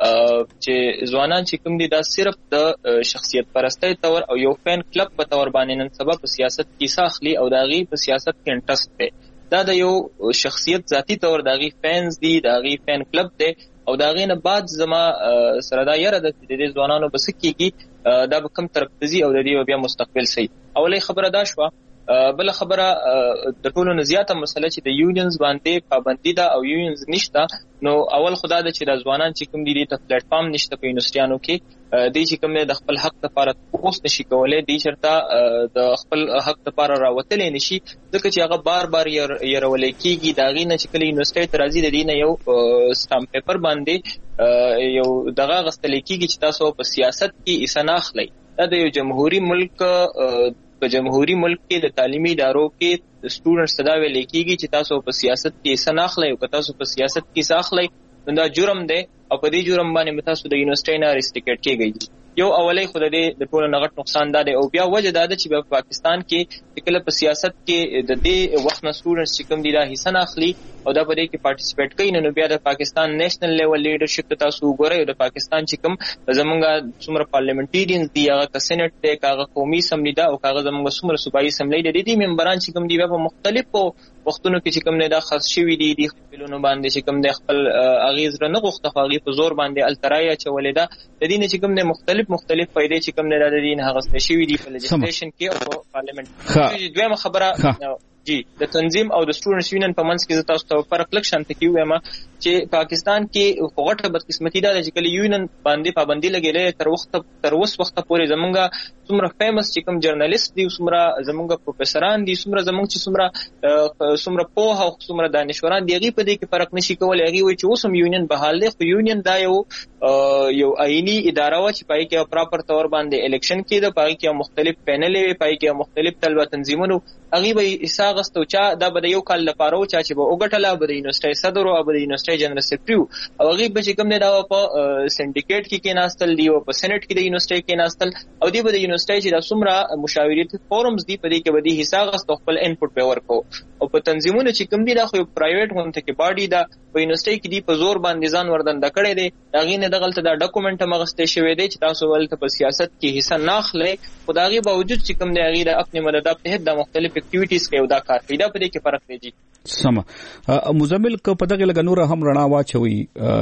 چې ځوانان چې کوم دي دا صرف د شخصیت پرستی تور او یو فین کلب په تور باندې نن سبا په سیاست کې ساخلي او داغي په سیاست کې انټرست دی. دا د یو شخصیت ذاتی تور داغي فینز دي، داغي فین کلب دی او داغي نه بعد زما سره دا یره د دې ځوانانو بس کېږي دا به کوم طرف تزي او د دې بیا مستقبل سي. اولې خبره دا شو. بل خبره د ټولو نه زیاته مسله چې د یونینز باندې پابندي ده او یونینز نشته، نو اول خدا د چې د ځوانان چې کوم دي ته پلیټ فارم نشته په یونیورسيټانو کې، د چې کوم د خپل حق لپاره پوس نشي کولای، د چرته د خپل حق لپاره راوتلې نشي ځکه چې هغه بار بار يرول کېږي. دا غي نه چې کله یونیورسيټي ته راځي د دې نه یو سټامپ پیپر باندې یو دغه غستل کېږي چې تاسو په سیاست کې اسناخلي. دا د یو جمهوریت ملک په جمهوریت ملک کې د تعلیمي ادارو کې سټوډنټس ته دا ویل کېږي چې تاسو په سیاست کې حصہ نه اخلئ او که تاسو په سیاست کې حصہ اخلئ نو دا جرم دی او په دې جرم باندې تاسو د یونیورسيټي نه ریسټریکټ کېږئ. یو اولې خود دې د ټولو نغټ نقصان ده او بیا وجه دا ده چې په پاکستان کې کله په سیاست کې د دې وخت نه سټوډنټس چې کوم دي دا حصہ نه اخلي او دا په دې کې پارټیسپیټ کوي، نو بیا د پاکستان نېشنل لیول لیډرشپ ته تاسو وګورئ او د پاکستان چې کوم زمونږ څومره پارلیمنټریانز دي، هغه سېنات دی، هغه قومي اسمبلی ده او هغه زمونږ څومره صوبایي اسمبلی دي، د دې ممبران چې کوم دي په مختلفو وختونو کې چې کوم نه دا خاص شوی دي د خپلونو باندې چې کوم د خپل اغیز رنه غوښته خاغي په زور باندې الترایا چولې ده د دې نه چې کوم نه مختلف فائدې چې کوم نه د دین هغه شوی دي په لیجسلیشن کې او پارلیمنت. دویمه خبره جی د تنظیم او د سټوډنټس یونین په منځ کې تاسو ته فرق لږ شانت کیو ما چې پاکستان کې غوټه بدقسمتي ده چې کله یونین باندې پابندي لګیلې تر اوس وخت پورې زمونږه څومره فیمس چې کوم جرنالیست دي، څومره زمونږ پروفیسوران دي، څومره زمونږ چې څومره پوه او څومره دانشوران دي، هغه په دې کې فرق نشي کولای. هغه وایي چې اوس هم یونین بحال دی، خو یونین دا یو آئینی اداره و چې پای کې پراپر تور باندې الیکشن کېده، پای کې مختلف پینل وي، پای کې مختلف طلبه تنظیمونو هغه به حصہ غستو چا دا به یو کال لپاره او چا چې به وګټله به د یونیورسيټي صدر او به د یونیورسيټي جنرال سیکریټری او هغه به چې کوم نه دا په سندیکیټ کې ناستل دی او په سېنات کې د یونیورسيټي کې ناستل او دی به د یونیورسيټي چې د څومره مشاورت فورمز دی په دې کې به د حصہ غستو خپل انپوټ به ورکو او په تنظیمونو چې کوم دی دا خو پرایویټ غونډه کې باډي دا په یونیورسيټي کې دی په زور باندې ځان وردن د کړي دی، هغه نه دغلت دا ډاکومېنټ مغسته شوی دی چې تاسو ولته په سیاست کې حصہ نه اخلئ، خدایي باوجود چې کوم دی هغه د خپل مدد په هدا مختلف اکټیویټیز کوي دا کار پیدا پدې کې فرق دی. سم مزمل کو په دغه لګنور هم رڼا واچوي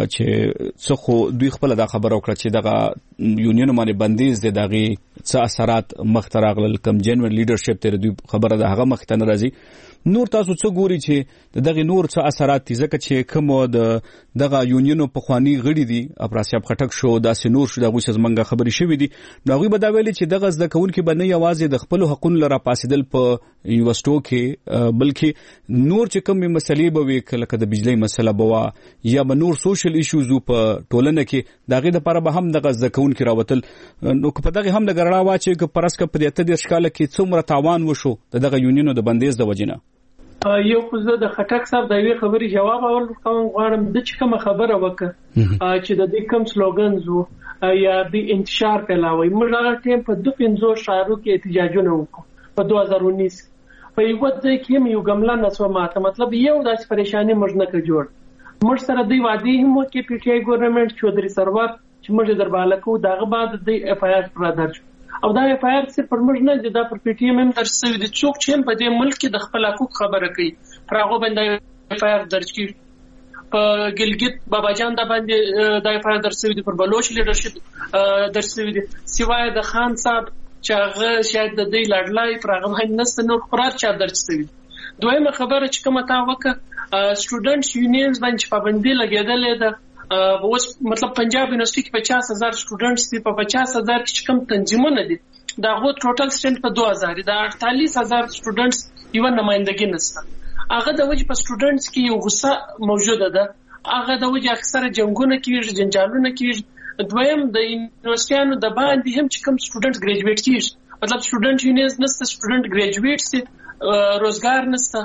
چې څه خو دوی خپل دا خبر او کړ چې دغه یونین باندې بندیز دي، دغه څه اثرات مختراغل کم جنرال لیډرشپ ته دوی خبره ده هغه مخ ته نه راځي. نور تاسو څه ګوري چې دغه نور څه اثرات دي ځکه چې کوم دغه یونینو په خواني غړي دي افراسیاب خټک شو داسې نور شو دغه څه منګه خبري شوې دي، نو هغه به دا ویلي چې دغه ځکه کې باندې یوازې د خپل حقوقو لپاره پاسیدل په یونیورسيټو کې بلکې نور چې کوم مسلې به وي کله د بجلی مسله بوا یا به نور سوشل ایشوز په ټولنه کې دغه لپاره به هم دغه ځکهون کې راوتل، نو په دغه هم لګرړا واچي چې پرسکه په دې ته د ښکاله کې څومره تاوان وشو دغه یونینو د بندیز د وجنه. یو خو د خټک صاحب د یوې خبرې جواب اول کوم غواړم د چې کوم خبره وکړه چې د دې کوم سلوګنز وو یا د انتشار کلاوي موږ هغه ټیم په 250 شهرو کې احتجاجونه وکړو په 2019 په یو ځای کې یو ګملا نسو ماته مطلب یو داس پریشانی موږ نه کړ جوړ موږ سره دی وادي هم کې پی ټی آی ګورنمنت چودري سرور چې موږ درباله کو دغه بعد د اف آی آر پر درج او دا اف آی آر صرف پر موږ نه د پر پی ټی ایم درس سوي د څوک چې په دې ملک کې د خپل حقوق خبره کوي پر هغه باندې اف آی آر درج کی په ګلګت بابا جان د باندې د اف آی آر درس سوي پر بلوچ لیډرشپ درس سوي دي سیوای د خان صاحب چې هغه شاید د دې لړلای پر هغه باندې نست نو قرار چا درج سوي. دویمه خبره چې کومه تا وکړه سټوډنټس یونینز باندې پابندي لګیدلې ده اوس مطلب پنجاب یونیورسيټي کې 50,000 سټوډنټس دي په 50,000 کې کوم تنظیمونه دي دا غو ټوټل سټنټ په 2000 دا 48,000 سټوډنټس یو نمائندګي نشته، هغه د وجه په سټوډنټس کې یو غصه موجوده ده، هغه د وجه اکثره جنگونه کیږي جنجالونه کیږي. دویم د یونیورسيټانو د باندې هم چې کوم سټوډنټ ګریجویټ کیږي مطلب سټوډنټ یونینز نشته، سټوډنټ ګریجویټس دي، روزګار نشته،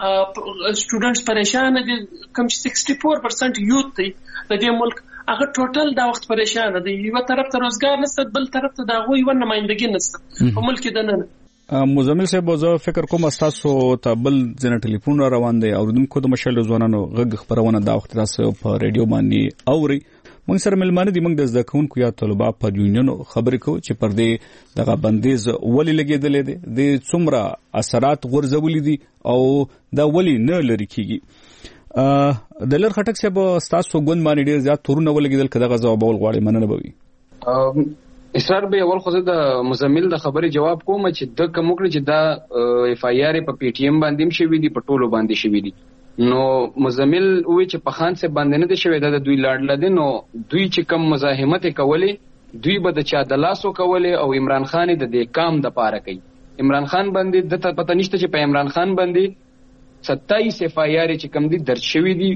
سټوډنټس پریشان دي، کوم چې 64% یوت دي د دې ملک هغه ټوټل دا وخت پریشان دي، یو طرف ته روزګار نشته بل طرف ته دا غوي ور نمائندګي نشته په ملک کې دنه. مزمل صاحب زه فکر کوم تاسو ته بل ځنه ټلیفون را روان دی او دم کو د مشل ځوانانو غږ خبرونه دا وخت تاسو په ریډیو باندې اوري موږ سره ملمانه دي موږ د زده کوونکو یا طلبه په یونینونو خبرې کوو چې پر دې دغه بندیز ولې لګېدلې دي د څومره اثرات غورځولي دي او دا ولې نه لري کیږي. د لر خټک صاحب تاسو ګوند باندې ډیر زیات تورونه ولګېدل کله غزا بول غواړي مننه بوي اسرار به اول خو د مزمل د خبرې جواب کوم چې د کومکړه چې دا اف آی آر په پی ټی ایم باندې شوی دی په ټولو باندې شوی دی نو مزمل وی چې په خان سے باندې نه دی شوی دا د دوی لاړل دي نو دوی چې کم مزاحمت کوي دوی به د چا د لاسو کوي او عمران خان د دې کام د پاره کوي. عمران خان باندې د پته نشته چې په عمران خان باندې 27 اف آی آر چې کم دي درج شوی دي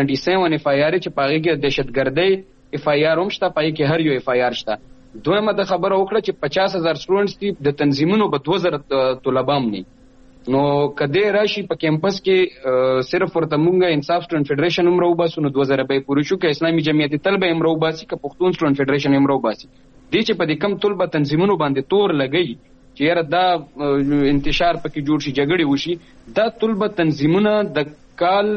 27 اف آی آر چې پاږي کې دهشتګردۍ اف آی آر هم شته پای کې هر یو اف آی آر شته. دویمه د خبره وکړه چې 50,000 سټوډنټس دي د تنظیمونو په 2000 طلبام نه نو کده راشي په کیمپس کې صرف ورته مونږه انصاف سټوډنټ فدریشن هم راوباسو نو 2000 به پوره شو کې اسلامي جمعیت طلبه هم راوباسي کې پښتون سټوډنټ فدریشن هم راوباسي دي چې په دې کم طلبه تنظیمونو باندې تور لګي چې یاره دا انتشار پکې جوړ شي جګړې وشي دا طلبه تنظیمونه د کال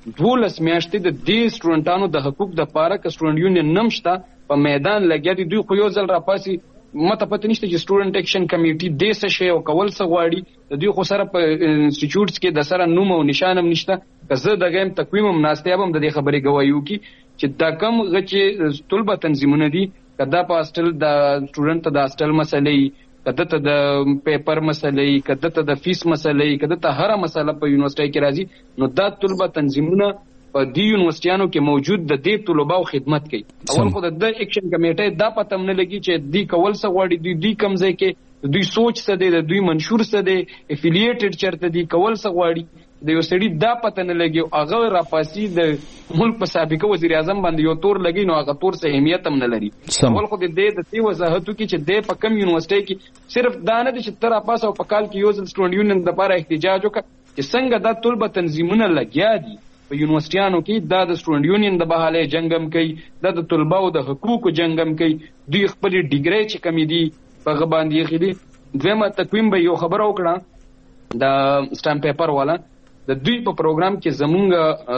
12 میاشتې د دې سټوډنټانو د حقوق د پاره ک سټوډنټ یونین نمشته په میدان لګیا دي دوی خو یو ځل راپاسي مته پته نشته چې سټوډنټ اکشن کمیټي د څه شی او کول څه غواړي د دوی خو سره په انسټیټیوټس کې د سره نوم او نشان هم نشته که زه د غیم تقویم هم ناشته هم د دې خبرې گوايو کی چې دا کم غچې طلبه تنظیمونه دي کدا په هاستل د سټوډنټ د هاستل مسلې کده ته د پیپر مسلې کده ته د فیس مسلې کده ته هر مسله په یونیورسيټي کې راځي نو دا طلبه تنظیمونه په دې یونیورسيټیانو کې موجود د دې طلباو خدمت کوي. اول خو د اکشن کمیټه دا پته نه لګي چې دی کول څه غواړي دوی کمزې کې دوی سوچ څه دی دوی منشور څه دی افیلیټډ چرته دی کول څه غواړي د یو سړي دا پته نه لګي هغه راپاسي د ملک په سابق وزیر اعظم باندې یو تور لګي نو هغه تور څه اهمیت هم نه لري. اول خو د دې وضاحت کی چې د په کم یونیورسيټي کې صرف دا نه چې تر اپاس او په کال کې یو ځل سټوډنټ یونین د لپاره احتجاج وکړي چې څنګه دا طلبه تنظیمونه لګیا دي په یونیورسيټیانو کې دا د سټوډنټ یونین د بحاله جنگم کوي دا د طلباو د حقوقو جنگم کوي دوی خپل ډیګری چې کمی دي په غباندې خېدي. دویمه تقویم به یو خبر وکړه د سټامپ پیپر والا د دوی په پروګرام کې زمونږ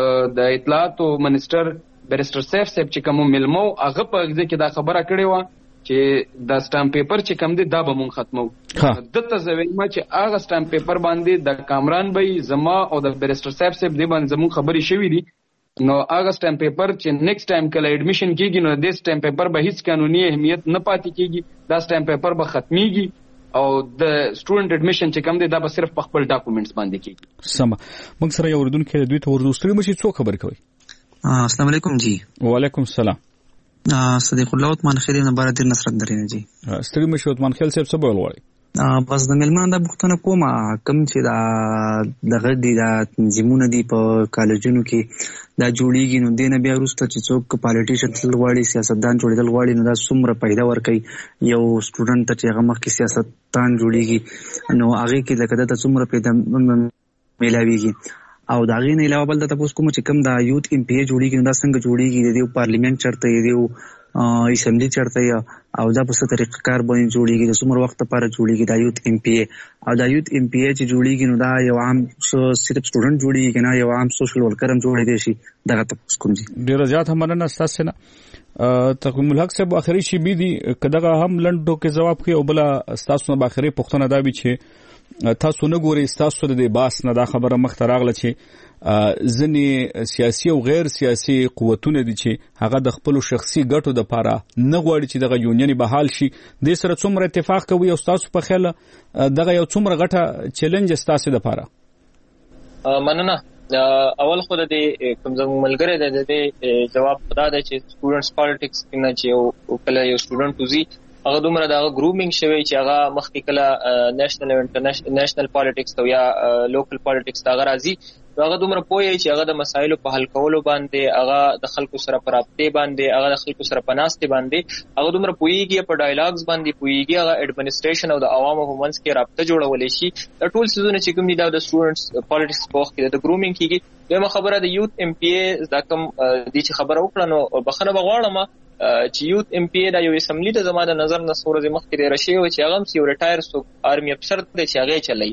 د اطلاعات او منسٹر بیرسټر سیف صاحب چې کوم ملمو هغه په ځکه دا خبره کړې و چې د سټامپ پیپر چې کم دي دا به مونږ ختمو دته زویما چې هغه سټامپ پیپر باندې د کامران بې زما او د بیرسټر صاحب دې باندې زموږ خبرې شوې دي نو هغه سټامپ پیپر چې نیکسټ ټایم کله اډمیشن کیږي نو د سټامپ پیپر به هیڅ قانوني اهمیت نه پاتې کیږي دا سټامپ پیپر به ختميږي او د سټوډنټ اډمیشن چې کم دی دا به صرف په خپل ډاکومېنټس باندې کیږي. سم موږ سره یو وردون کې دوی ته ورزوستري مشي څو خبر کوي. السلام علیکم جی. وعلیکم السلام. صدیق الله عثمان خیل نه بار دیر نصرت درینه جی. ستړي مشي عثمان خیل صاحب څه بول وایي. بس د ملمان د بوختنه کومه کم چې دا دغه دي د تنظیمونه دي په کالجونو کې دا جوړیږي نو دینه بیا وروسته چې څوک پالیټیشن تل غواړي سیاستدان جوړیدل غواړي نو دا څومره پیدا ورکوي یو سټوډنټ ته چې هغه مخکې سیاستدان جوړیږي نو هغه کې لکه دا څومره پیدا ملاويږي او دا غي نه علاوه بل د تاسو کوم چې کم دا یوت ایم پی جوړیږي نو دا څنګه جوړیږي د پارلیمنت چرته دی اسمبلی چرته او دا په څه طریقه کار باندې جوړیږي د څومره وخت لپاره جوړیږي دا یوت ایم پی او دا یوت ایم پی چې جوړیږي نو دا یو عام صرف سټوډنټ جوړیږي نه یو عام سوشل ورکر هم جوړیږي شي دا تاسو کوم دي ډیر زیات هم نه تاسو نه تقویم الحق صاحب اخري شی بي دي کداغه هم لندو کې جواب کوي او بل تاسو نه باخري پښتنه دا بي چې تاسو نه ګوري تاسو د باس نه دا خبره مخ تراغله چې ځنی سیاسي او غیر سیاسي قوتونه دي چې هغه د خپل شخصي ګټو د لپاره نه غواړي چې دغه یونین بحال شي د سره څومره اتفاق کوي او تاسو په خیال دغه یو څومره غټه چیلنج تاسو د لپاره. مننه. اول خو د کوم زموږ ملګری د جواب پدا ده چې سټوډنټس پالیټکس کې نه چې او کله یو سټوډنټ وزي هغه دومره دا ګرومینګ شوی چې هغه مخکې کله نېشنل او انټرنیشنل پالیټکس او یا لوکل پالیټکس دا راځي هغه دومره پوهی چې هغه د مسایلو په حل کولو باندې هغه د خلکو سره په رابطه باندې هغه د خلکو سره په ناسته باندې هغه دومره پوهیږي په ډایلاګز باندې پوهیږي هغه اډمنسټریشن او د عوامو په منځ کې رابطه جوړول شي د ټول سيزونه چې کوم دي د سټوډنټس پالیټکس په وخت کې د ګرومینګ کیږي دغه خبره د یوت ایم پی ای دا کوم دي چې خبره وکړه نو بخنه بغواړم چې یوت ایم پی ای دا یو اسمبلی د زماده نظر نه سورې مخکې راشي او چې هغه سی ریټایر سو آرمي افسر د چې هغه چلای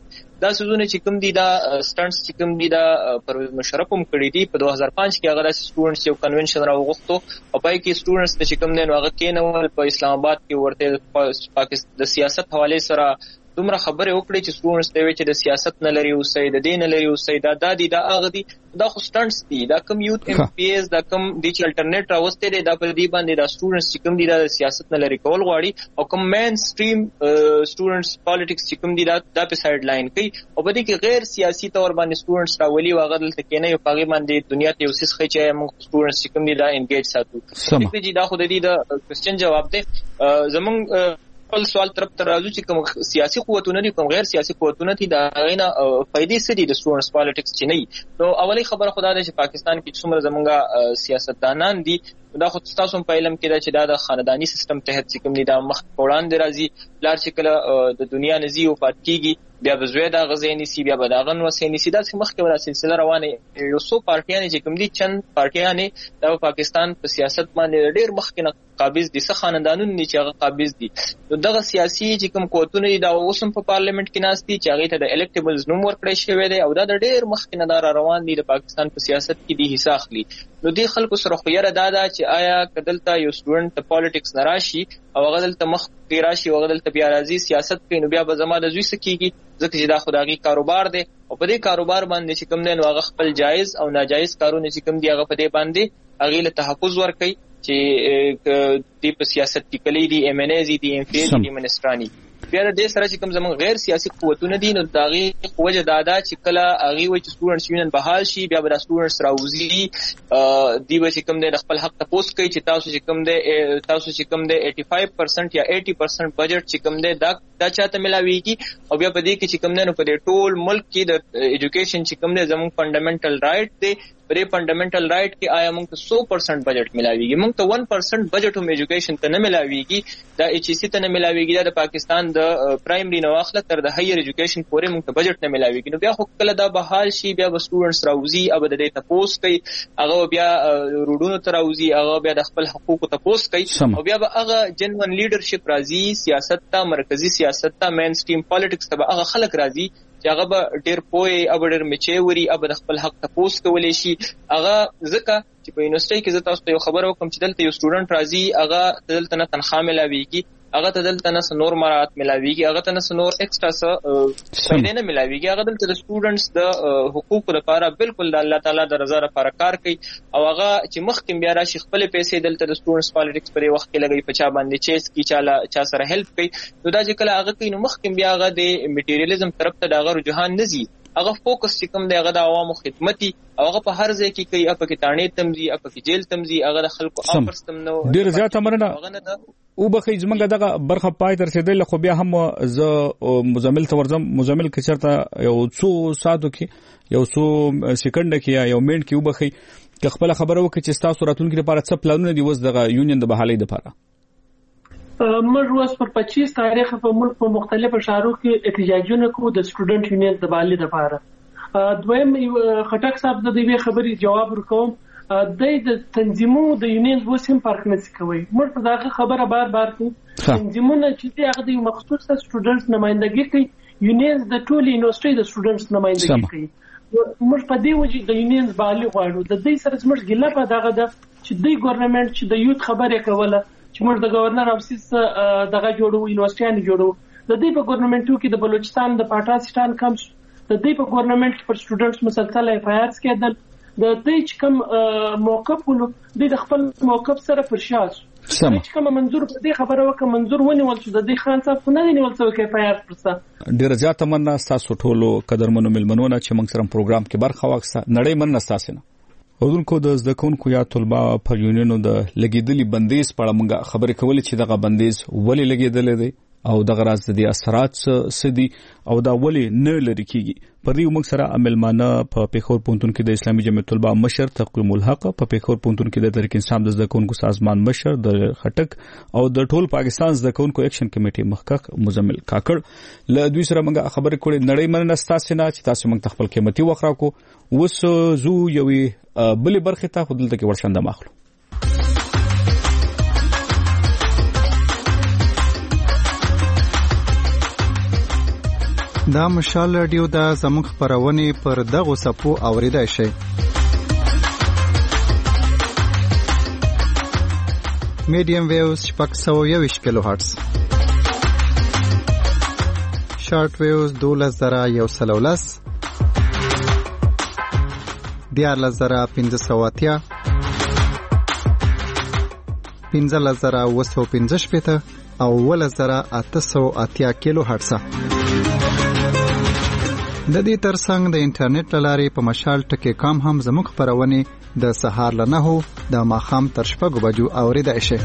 دا سوزونه چې کوم دي دا سټانس چې کوم دي دا پرویز مشرف هم کړی دي په 2005 کې هغه د سټوډنټس یو کنونشن راوغوښتو او پای کې سټوډنټس چې کوم دي هغه کېنول په اسلام آباد کې ورته پاکستان د سیاست حواله سره دومره خبره وکړي چې سټوډنټس ته وی چې د سیاست نه لري او سید دین نه لري او سید دا دي دا هغه دي دا خو سټانس دي دا کوم یوت ام پی ایس دا کوم دي چې الټرنیټ راوستي دي دا په دې باندې دا سټوډنټس چې کوم دي دا سیاست نه لري کول غواړي او کوم مین سټریم سټوډنټس پالیټکس چې کوم دي دا په سایډ لاین کوي او په دې کې غیر سیاسي تور باندې سټوډنټس راولي واغه دلته کې نه یو پاغي باندې دنیا ته اوسې خي چې موږ سټوډنټس چې کوم دي دا انګیج ساتو چې دا خو د دې د کوېسچن جواب دی زمونږ خپل سوال طرف ته راځو چې کوم سیاسي قوتونه دي کوم غیر سیاسي قوتونه دي دا غینا فائدې سړي د سټوډنټس پالیټکس چې نه نو اولی خبره خدا ده چې پاکستان کې څومره زمونږه سیاستدانان دي دا خو تاسو په علم کې دا چې دا د خاندانی سیستم تحت چې کوم دي دا مخ وړاندې راځي لار چې کله د دنیا نزي او پات کیږي بیا به زوی دا غزینی سی بیا به دا غن وسینی سی دا چې مخ کې ولا سلسله روانه یو څو پارټیان چې کوم دي چند پارټیان دا پاکستان په سیاست باندې ډېر مخ کې قابض دي څه خاندانونو چې هغه قابض دي نو دغه سیاسي چې کوم قوتونه دي دا اوسم په پارلیمنت کې ناشتي چې هغه ته د الیکټیبلز نوم ورکړی شوی دی او دا ډېر مخ کې ندار روان دي د پاکستان په سیاست کې دي حصہ اخلي نو دې خلکو سره خو یره دا چې آیا کدلته یو سټوډنټ د پالیټکس نراشي او هغه دلته مخ کې راشي او هغه دلته بیا راځي سیاست کوي نو بیا به زما د زوی سکیږي ځکه چې دا خدایي کاروبار دی او په دې کاروبار باندې چې کوم دی نو هغه خپل جایز او ناجایز کارونه چې کوم دی هغه په دې باندې هغه له تحفظ ورکړي چې د په سیاست کې کلی دي ام ان ای دي ام پی دي منسترانی بیا د دې سره چې کوم زمون غیر سیاسي قوتونه دي نو داغي خوجه دادا چې کله هغه وي چې سټوډنټس یونین بحال شي بیا به سټوډنټس راوځي دی به چې کوم د خپل حق تپوس کوي چې تاسو چې کوم د 85% یا 80% بجټ چې کوم دا چاته ملاويږي او بیا په دې کې چې کوم نه په دې ټول ملک کې د ایجوکیشن چې کوم د زمون فندامنټل رائټ دی پرې فندامنټل رائټ کې آیا موږ ته 100% بجټ ملاويږي موږ ته 1% بجټ هم ایجوکیشن ته نه ملاويږي دا ایچ سی ته نه ملاويږي د پاکستان د پرایمري نو اخله تر د هایر ایجوکیشن پورې موږ ته بجټ نه ملاويږي نو بیا خو کله دا بحال شي بیا به سټوډنټس راوځي او د دې تپوس کوي هغه بیا روډونو ته راوځي هغه بیا د خپل حقوقو تپوس کوي او بیا به هغه جنون لیډرشپ راځي سیاست ته مرکزی سیاست ته مین سټریم پالیټکس ته هغه خلک راځي چې هغه به ډېر پوي او ډېر میچوري او د خپل حق تپوس کولای شي هغه ځکه چې په یونیورسيټي کې زه تاسو ته یو خبر وکم چې دلته یو سټوډنټ راځي هغه دلته نه تنخواه ملاويږي هغه ته دلته نه نور مراد ملاويږي هغه ته نه نور ایکسترا څه نه ملاويږي هغه دلته د سټوډنټس د حقوقو لپاره بالکل د الله تعالی د رضا لپاره کار کوي او هغه چې مخکې بیا راشي خپل پیسې دلته د سټوډنټس پالیټکس پرې وخت کې لګي په چا باندې چیس کی چا سره هیلپ کوي نو دا چې کله هغه کوي نو مخکې بیا هغه د میټیریالیزم طرف ته دا رجحان نزي هغه فوکس چې کوم دی هغه د عوامو خدمتي او هغه په هر ځای کې کوي اپ کې تانې تمزي اپ کې جیل تمزي هغه د خلکو افرس تم نو ډیر زیاته مننه او بخې زمونږ دغه برخه پای تر رسیدل خو بیا هم ز مزمل تورزم مزمل کې چرته یو څو ساتو کې یو څو سکند کې یو منټ کې وبخې که خپل خبره وکړي چې تاسو راتلونکي لپاره څه پلانونه دي وس دغه یونین د بحالۍ لپاره موږ اوس پر 25 تاریخ په ملک په مختلفو ښارونو کې احتجاجونه کوو د سټوډنټ یونین د بحالۍ لپاره دویم خټک صاحب د دې خبرې جواب ورکوم د تنظیمونو د یونین وسیم فرق نه کوي موږ په دغه خبره بار کوو تنظیمونه چې هغه د مخصوص سټوډنټس نمائندګي کوي یونین د ټول یونیورسيټي د سټوډنټس نمائندګي کوي موږ په دې وجه د یونین بحالۍ غواړو د دې سره موږ ګیله په دغه د چې د ګورنمنت چې د یوت خبره کوله چې موږ د گورنر افیس دغه جوړو یونیورسيټیان جوړو د دې په ګورنمنتو کې د بلوچستان د پاټاسټان کم د دې په ګورنمنت پر سټوډنټس مسلسل اف آی آرز کېدل د دې چې کوم موقف ولو د خپل موقف سره پر شاس چې کوم منظور په دې خبره وکړه منظور ونیول چې د دې خان صاحب نه نیول څه کې اف آی آر پرسه ډیر زیاته مننه تاسو ټولو قدرمنو ملمنونه چې موږ سره پروګرام کې برخه واخیسته نړۍ مننه تاسو نه اودونکو د زده کوونکو یا طلبه پر یونینو د لګیدلي بندیز په اړه موږ خبرې کولې چې دغه بندیز ولې لګیدل دي او دغه راز د اثرات څه دي او دا ولې نه لري کیږي پر دې موږ سره عملمانه په پیښور پونتون کې د اسلامي جمعیت طلبه مشر تقویم الحق په پیښور پونتون کې د تحریک انصاف د زده کوونکو سازمان مشر د خټک او د ټول پاکستان زده کوونکو اکشن کمیټې مخکښ مزمل کاکړ له دوی سره موږ خبرې کولې نړۍ مننه تاسو نه چې تاسو موږ خپل قیمتي وخت راکو وس زو یوې بلې برخه ته خپل ته کې ورشنده ماخلو دا مشال رادیو د زموږ خبرونه پر دغه صفو اوریدای شي. میډیم ویوز 621 کیلو هرتز، شارټ ویوز 12113، 14580، 15915 او 1880 کیلو هرتز. د دې ترڅنګ د انټرنیټ لارې په مشال ټکی کام هم زموږ خبرونه د سهار له 9 د ماښام تر 6 بجو اوریدای شي.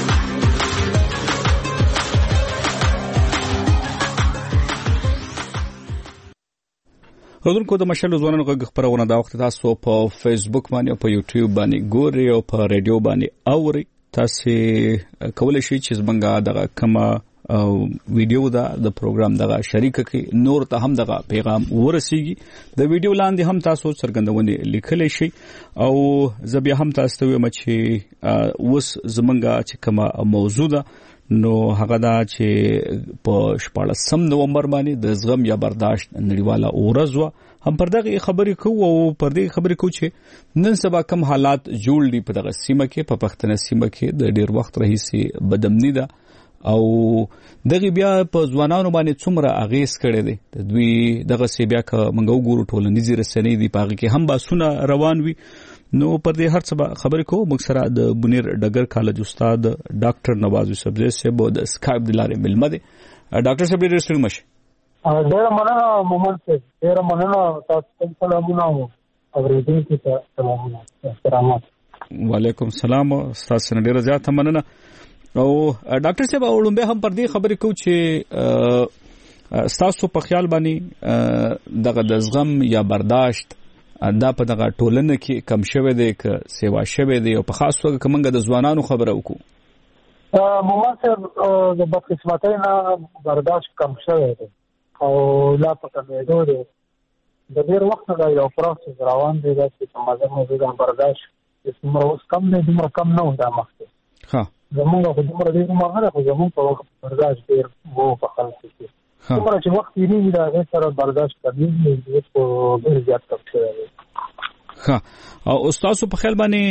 حضور کو د مشال ځوانانو غږ خبرونه دا وخت تاسو په فیسبوک باندې او په یوټیوب باندې ګوري او په رادیو باندې اوري. تاسو کولای شئ چې زمونږه دغه کما ویډیو دا د پروګرام دغه شریک کی نور ته هم دغه پیغام ورسیږي. د ویډیو لاندې هم تاسو څرګندونه لیکلی شي او زه بیا هم تاسو ته وایم چې اوس زمونږه چې کومه موضوع ده نو هغه دا چې په 14 نومبر باندې د زغم یا برداشت نړیواله ورځ و. هم پر دغه خبرې کوو او پر دې خبرې کوو چې نن سبا کوم حالات جوړ دي په دغه سیمه کې، په پښتنه سیمه کې د ډیر وخت راهیسې بدامني ده او دغه بیا په ځوانانو باندې څومره اغیز کړي دي. دوی دغه سی بیا که موږ وګورو ټولنیزې رسنۍ دي پاږي کې هم باسونه روان وي. نو پر دې هر څه خبرې کوو. موږ سره د بنیر ډګر کالج استاد ډاکټر نواز یوسفزی صاحب د اسکایپ د لارې ملمه دي. ډاکټر صاحب ډېر ستړي مشه. ډېر مننه مومن صاحب، ډېر مننه تاسو ته سلامونه اوریدونکو ته سلامونه. وعلیکم السلام. تاسو نه ډېر زیات مننه. او ډاکټر صاحب اولمبه هم پر دې خبرې کوو چې تاسو په خیال باندې دغه د زغم یا برداشت دا په دغه ټولنه کې کم شوی دی که سیوا شوی دی او په خاص توګه کومه د ځوانانو خبره وکړو؟ مومن صاحب د بدقسمتۍ نه برداشت کم شوی دی او لا په کمېدو دی. د ډېر وخت نه یو پروسس روان دی چې په مازه موضوع برداشت څومره اوس کم دی، دومره کم نه و دا مخکې. زمونږ خو دومره ډېر عمر نه خو زمونږ په وخت برداشت ډېر و په خلکو کې. دومره چې وخت تېرېږي د هغې سره برداشت کمېږي، خو ډېر زیات کم شوی دی. او ستاسو په خیال باندې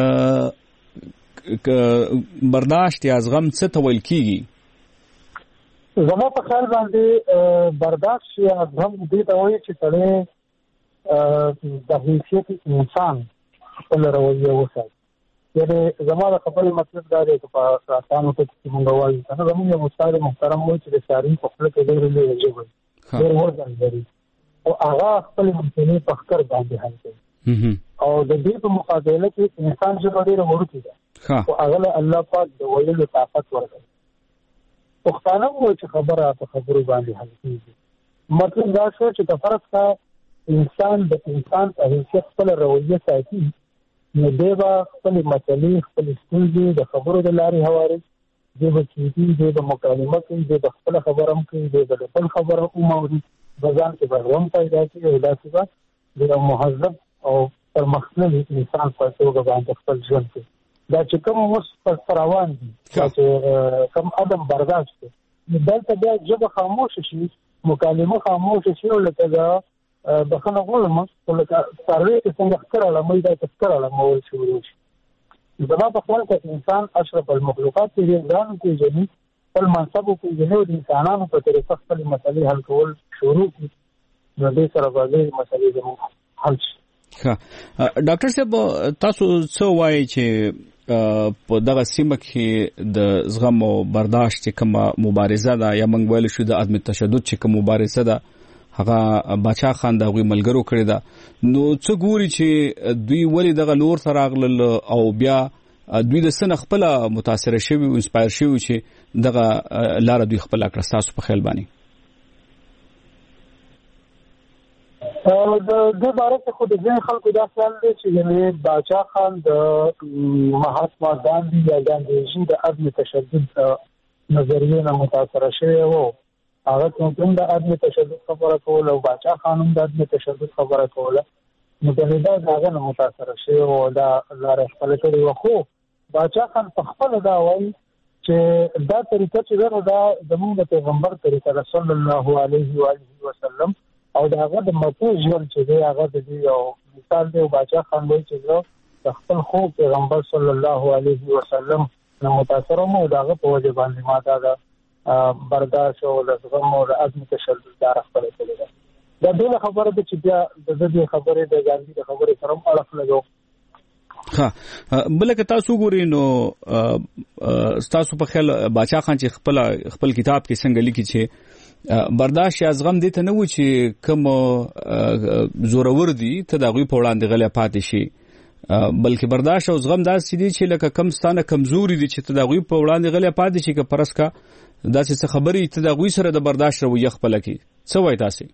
برداشت یا زغم څه ته ویل کېږي؟ زما په خیال باندې برداشت یا زغم دې ته وایي چې سړی د حیثیت انسان خپل رویه وساتي. یعنې زما د خبرې مطلب دا دی چې په آسانو کې چې موږ وایو که نه، زموږ یو استاد محترم وایي چې د څاروي په خوله کې ډېرې لویې ژبه ډېر وزن لري او هغه خپلې مسلې په ښکر باندې حل کوي. او د دې په مقابله کې انسان ژبه ډېره وړوکې ده خو هغه له الله پاک د ویلو طاقت ورکوي. پښتانه وایي چې خبره په خبرو باندې حل کېږي. مطلب دا شو چې که فرض کا انسان د انسان په حیثیت خپله رویه ساتي نو دی به خپلې مسلې خپلې ستونزې د خبرو د لارې هواري، دی به کېږي، دی به مکالمه کوي، دی به خپله خبره هم کوي، دی به د بل خبره هم اوري، په ځان کې به غم پیدا کړي او داسې به د یو مهذب او پرمختللي انسان په توګه باندې خپل ژوند کوي. دا چې کوم اوس پر روان دي دا چې کوم عدم برداشت دی نو دلته بیا ژبه خاموشه شي، مکالمه خاموشه شي او لکه دا بخښنه غواړم خو لکه څاروي چې څنګه ښکر اړموي دا چې ښکر اړمول شروع شي. زما په خیال کې انسان اشرف المخلوقات پېژني، ځان پېژني، خپل منصب وپېژني او د انسانانو په طریقه خپلې مسلې حل کول شروع کړي نو دې سره به ډېرې مسلې زموږ حل شي. ډاکټر صاحب تاسو څه وایي چې په دغه سیمه کې د زغم او برداشت چې کومه مبارزه ده یا موږ ویل شو د عدم تشدد چې کومه مبارزه ده هغه باچا خان د هغوی ملګرو کړې ده، نو څه ګوري چې دوی ولې دغه لور ته راغلل او بیا دوی د څه نه خپله متاثره شوي او انسپایر شوي چې دغه لاره دوی خپله کړه؟ ستاسو په خیال باندې د دې باره کې خو د ځینې خلکو دا خیال دی چې باچا خان د مهاتما ګاندي یا ګاندیجي د عدم تشدد نظریې نه متاثره شوی و. هغه کوم د عدم تشدد خبره کوله او باچا خان هم د عدم تشدد خبره کوله نو د دې دا هغه نه متاثره شوی و، دا لاره خپله کړې وه. خو باچا خان په خپله دا وایي چې دا طریقه چې دا زموږ پیغمبر طریقه صلی الله علیه و آله وسلم او دا هغه د مکه ژوند چې دی هغه د یو مثال دی. باچا خان وایي چې د خپل خو پیغمبر صلی الله علیه وسلم نو متاثر مو داغه په وجه باندې ما دا برداشت او د زغم او د عزم تشدد دار خپل کړی دا ډېر خبره ده چې بیا د دې خبرې د ګاندي د خبرې سره اړه لګو. ها بلکې تاسو ګورئ نو تاسو په خیال باچا خان چې خپل کتاب کې څنګه لیکي چې برداشت یا زغم دې ته نه و چې کوم زورور دي ته دغه په وړاندې غلې پاتې شي، بلکې برداشت او زغم داسې دي چې لکه کم ستانه کمزوري دي چې ته دغه په وړاندې غلې پاتې شي که پرسکا داسې څه خبرې ته دغه سره د برداشت رویه خپل کی څه وای تاسو؟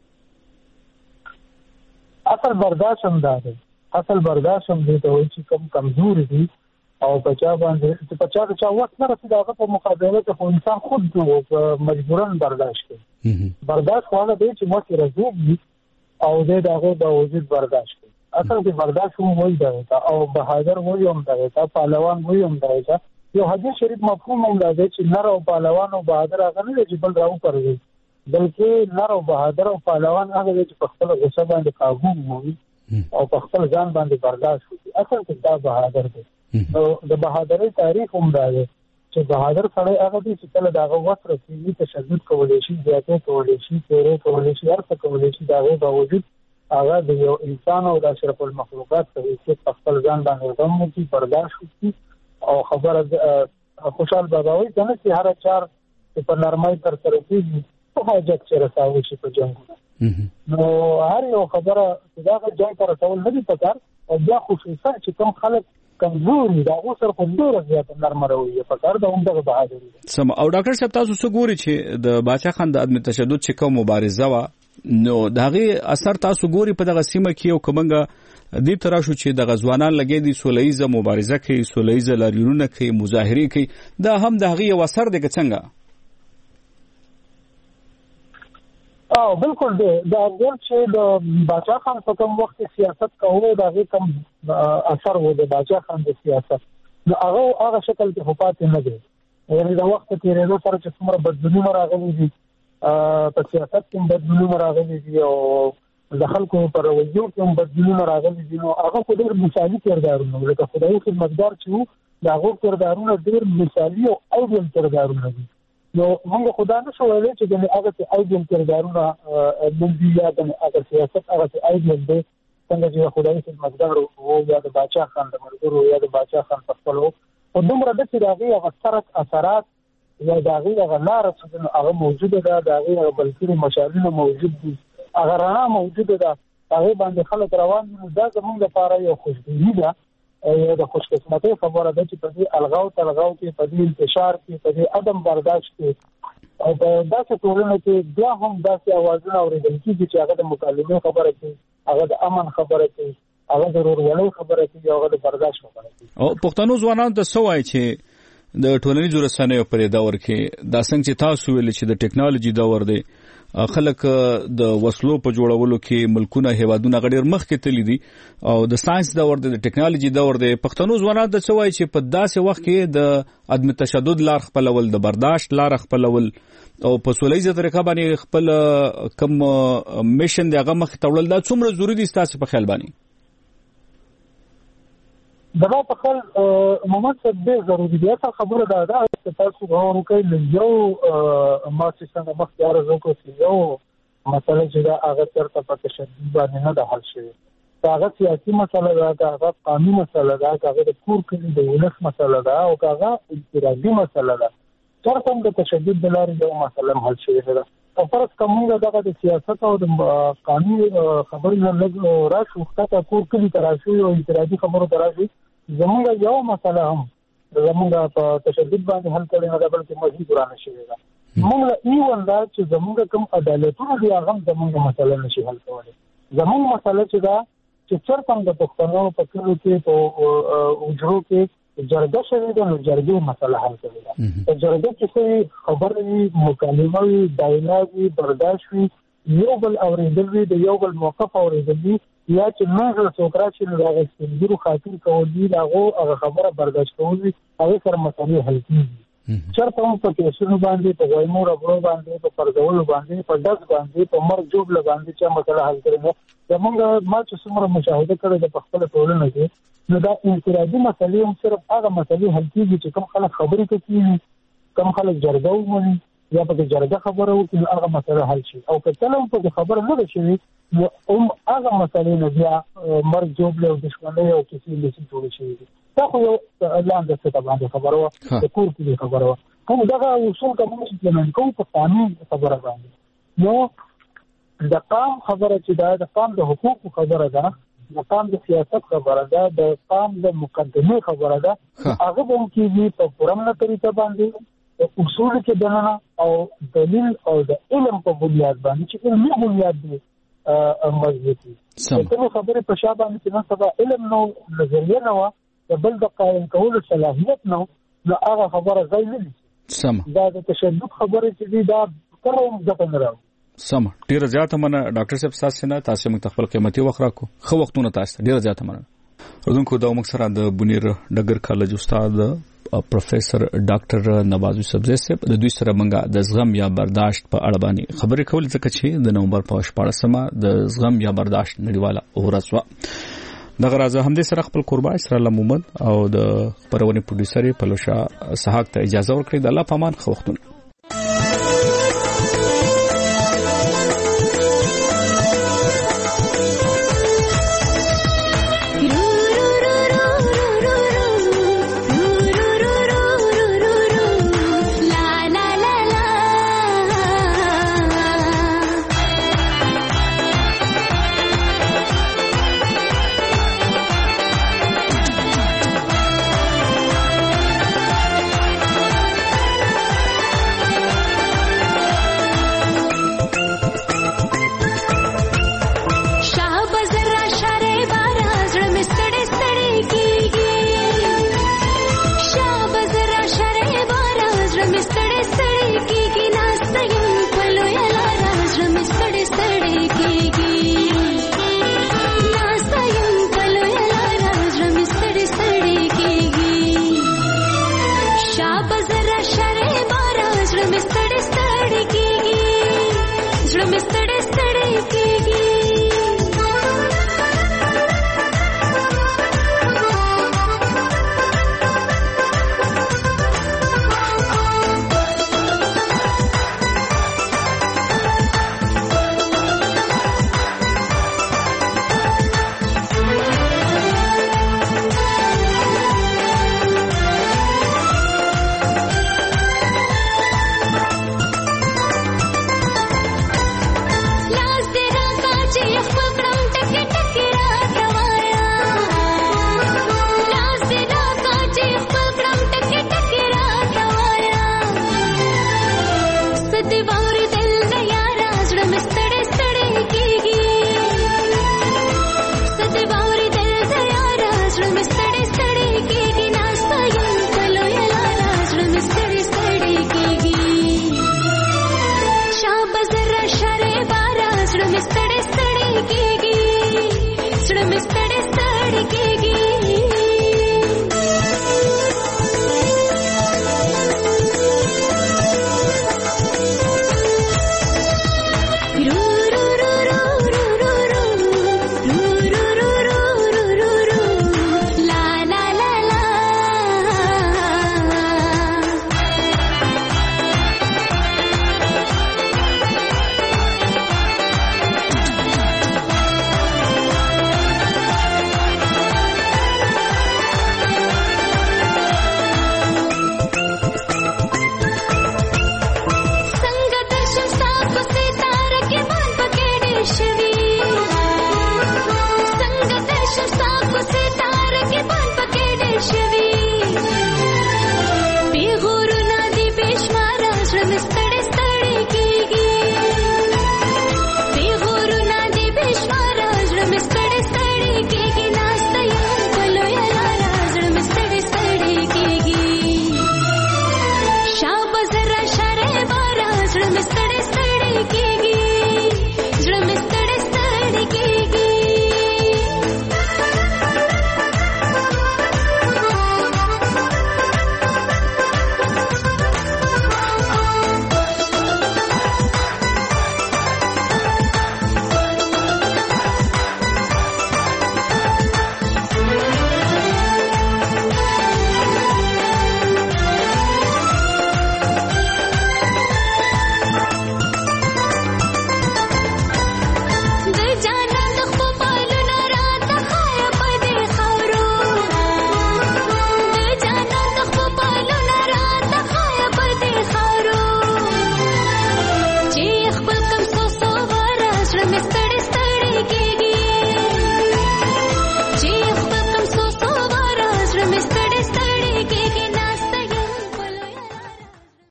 اصل برداشت هم ده، اصل برداشت هم دي ته وایي چې کمزوري دي او بچا باندې چې بچا چې وخت نه رسیدي هغه په مقابله کې خو انسان خود مجبورن برداشت کوي. برداشت خو نه دی چې مو کې رزوب او دې دغه باوجود برداشت کوي. اصل کې برداشت هم وایي دا او بهادر وایي هم دا پهلوان وایي هم دا یو حدیث شریف مفهوم هم دا چې نر او پهلوان او بهادر هغه نه چې بل راو کوي، بلکې نر او بهادر او پهلوان هغه چې په خپل غصه باندې قابو مومي او په خپل ځان باندې برداشت کوي. اصل کې دا بهادر دی. د بهادرۍ تاریخ هم دا دی چې بهادر سړی هغه دی چې کله دغه وخت رسېږي تشدد کولی شي، زیاتې کولی شي، تیرې کولی شي، هر څه کولی شي، د هغې باوجود هغه د یو انسان او د اشرف المخلوقات په حیثیت په خپل ځان باندې غم وکړي، برداشت وکړي او خبره خوشحال بابا وایي که نه چې هر چار چې په نرمۍ ترسره کېږي په حاجت چې رساوی شي په جنګونه، نو هر یو خبره چې دغه جنګ ته رسول نه دي پکار او بیا خصوصا چې کوم خلک کمزوري دا اوسر خو ډېره زیاته نرمه رویه پکار ده، همدغه بهادري ده. سم. او ډاکټر صاحب تاسو څه ګوري چې د باچا خان د عدم تشدد چې کوم مبارزه وه نو دغه اثر تاسو ګوري په دغه سیمه کې او کومنګ دې تر شو چې د غزوانان لګي دي سولېزه مبارزه کوي، سولېزه لاریونونه کوي، مظاهره کوي، دا هم دغه یو اثر دی څنګه؟ او بالکل دی دا ګور چې د باچا خان په کوم وخت سیاست کوو دغه کوم اثر و د باچا خان د سیاست نو هغه شکل کې حکومت نه دی، یعنی د وخت تیرېدو سره چې څومره بدلونونه راغلي دي په سیاست کې بدلونونه راغلي دي او د خلکو پر رویو کې بدلونونه راغلي دي، نو هغه خو ډېر مثالي کردارونه لکه خدایي خدمتګار چې وو د هغو کردارونه ډېر مثالي او ایډیل کردارونه دي. نو موږ خدا نه شو ویلی چې د هغه چې ایډیل کردارونه مندي یا د هغه سیاست هغه چې ایډیل دی څنګه چې خدایي خدمتګار وو یا د باچا خان د ملګرو یا د باچا خان په خپل وو خو دومره ده چې د هغې هغه اثرات یا د هغې هغه لاره چې هغه موجوده ده، د هغې هغه بلکې مشالونه موجود دي، هغه رڼا موجوده ده، هغې باندې خلک روان دي. دا زموږ لپاره یو خوشبیني ده، یو د خوشقسمتۍ خبره ده چې په دې الغاو تلغاو کې، په دې انتشار کې، په دې عدم برداشت کې او په داسې ټولنه کې بیا هم داسې اوازونه اورېدل کېږي چې هغه د مکالمې خبره کوي، هغه د امن خبره کوي، هغه د ورورولۍ خبره کوي، هغه د برداشت خبره کوي. او پښتنو ځوانانو ته څه وایي چې د ټولنیزو رسنیو پر دور کې دا څنګه چې تاسو ویل چې د ټیکنالوژي دور دی، خلک د وسلو په جوړولو کې ملکونه هیوادونه غډیر مخ کې تللی دي او د ساينس دور دی، د ټیکنالوژي دور دی، پښتنو ځوانانو ته څه وایي چې په داسې وخت کې د عدم تشدد لار خپلول، د برداشت لار خپلول او په سولېزه طریقه باندې خپل کم میشن دی هغه مخ ته وړل دا څومره ضروري دي تاسو په خیال باندې؟ دا په خپل عموما څه ډېر ضروري دی. اصل خبره دا ده چې تاسو غواړئ کوي یو ما چې څنګه مخکې عرض وکړو چې یو مسله چې دا هغه چېرته په تشدد باندې نه ده حل شوې، که هغه سیاسي مسله ده، که هغه قانوني مسله ده، که هغه د کور کلي د ولس مسله ده او که هغه انفرادي مسله ده، چېرته هم د تشدد د لارې یو مسله هم حل شوې ده. او فرض که موږ دغه د سیاست او د قانوني خبرې نه لږ راشو ښکته کور کلي ته راشو او انفرادي خبرو ته راشو، زمونږ یو مسله هم زمونږ په تشدد باندې حل کړې نه ده بلکې مزید ورانه شوې ده. موږ له ایون دا چې زمونږ کوم عدالتونه دي هغه هم زمونږ مسله نشي حل کولی. زمونږ مسله چې ده چې چېرته هم د پښتنو په کلیو کې په حجرو کې جرګه شوې ده نو جرګې مسله حل کوي. په جرګه کې څه خبرې وي، مکالمه وي، ډایلاګ وي، برداشت وي، یو بل اورېدل وي، د یو بل موقف اورېدل وي، یا چې موږ څوک راشي نو د هغې سپین ږیرو خاطر کول دي، د هغو هغه خبره برداشت کول وي، هغې سره مسلې حل کېږي. چرته هم په کیسونو باندې په وایمو ربړو باندې په پرځولو باندې په داس باندې په مرګ جوړ باندې چې مسله حل کړي زمونږ ما چې څومره مشاهده کړې د خپل ټولنه کې نو دا انفرادي مسلې هم صرف هغه مسلې حل کیږي چې کوم خلک خبرې کوي کوم خلک جرګه ومني یا په جرګه خبره وکړي هغه مسله حل شي او که تل هم په خبره نه شي نو هغه مسلې نه بیا مرګ جوړ له دښمنۍ او کیسې لسی جوړ شي دا خو یو لاندې څه باندې خبره و د کور کې خبره و کوم دغه اصول کوم چې کوم په قانون خبره باندې نو د قام خبره چې د قام د حقوق خبره ده د قام د سیاست خبره ده د قام د مقدمه خبره ده هغه هم کېږي په پرمنه طریقه باندې اصول کې دننه او دلیل او د علم په بنیاد باندې چې علمي بنیاد دی مضبوطی څنګه خبره په شابه باندې نه سبا علم نو نظریه نو د بل د قائم کولو صلاحیت نو هغه خبره ځای نه لري سم دا د تشدد خبره چې دا کوم ځکه نه راو سم ډیر زیاته منه ډاکټر صاحب تاسو نه تاسو موږ خپل قیمتي وخت راکو خو وختونه تاسو ډیر زیاته منه ورونکو دا موږ سره د بنیر ډګر کالج استاد پروفیسور ډاکټر نواز یوسف صاحب د دوی سره موږ د زغم یا برداشت په اړه باندې خبرې کول ځکه چې د نومبر په 14مه د زغم یا برداشت نړیواله ورځ و دغه راځه هم د سره خپل قربان اسرائیل محمد او د خبرونه پروډوسر پلوشا صحاق ته اجازه ورکړي د الله پامان خو وختونه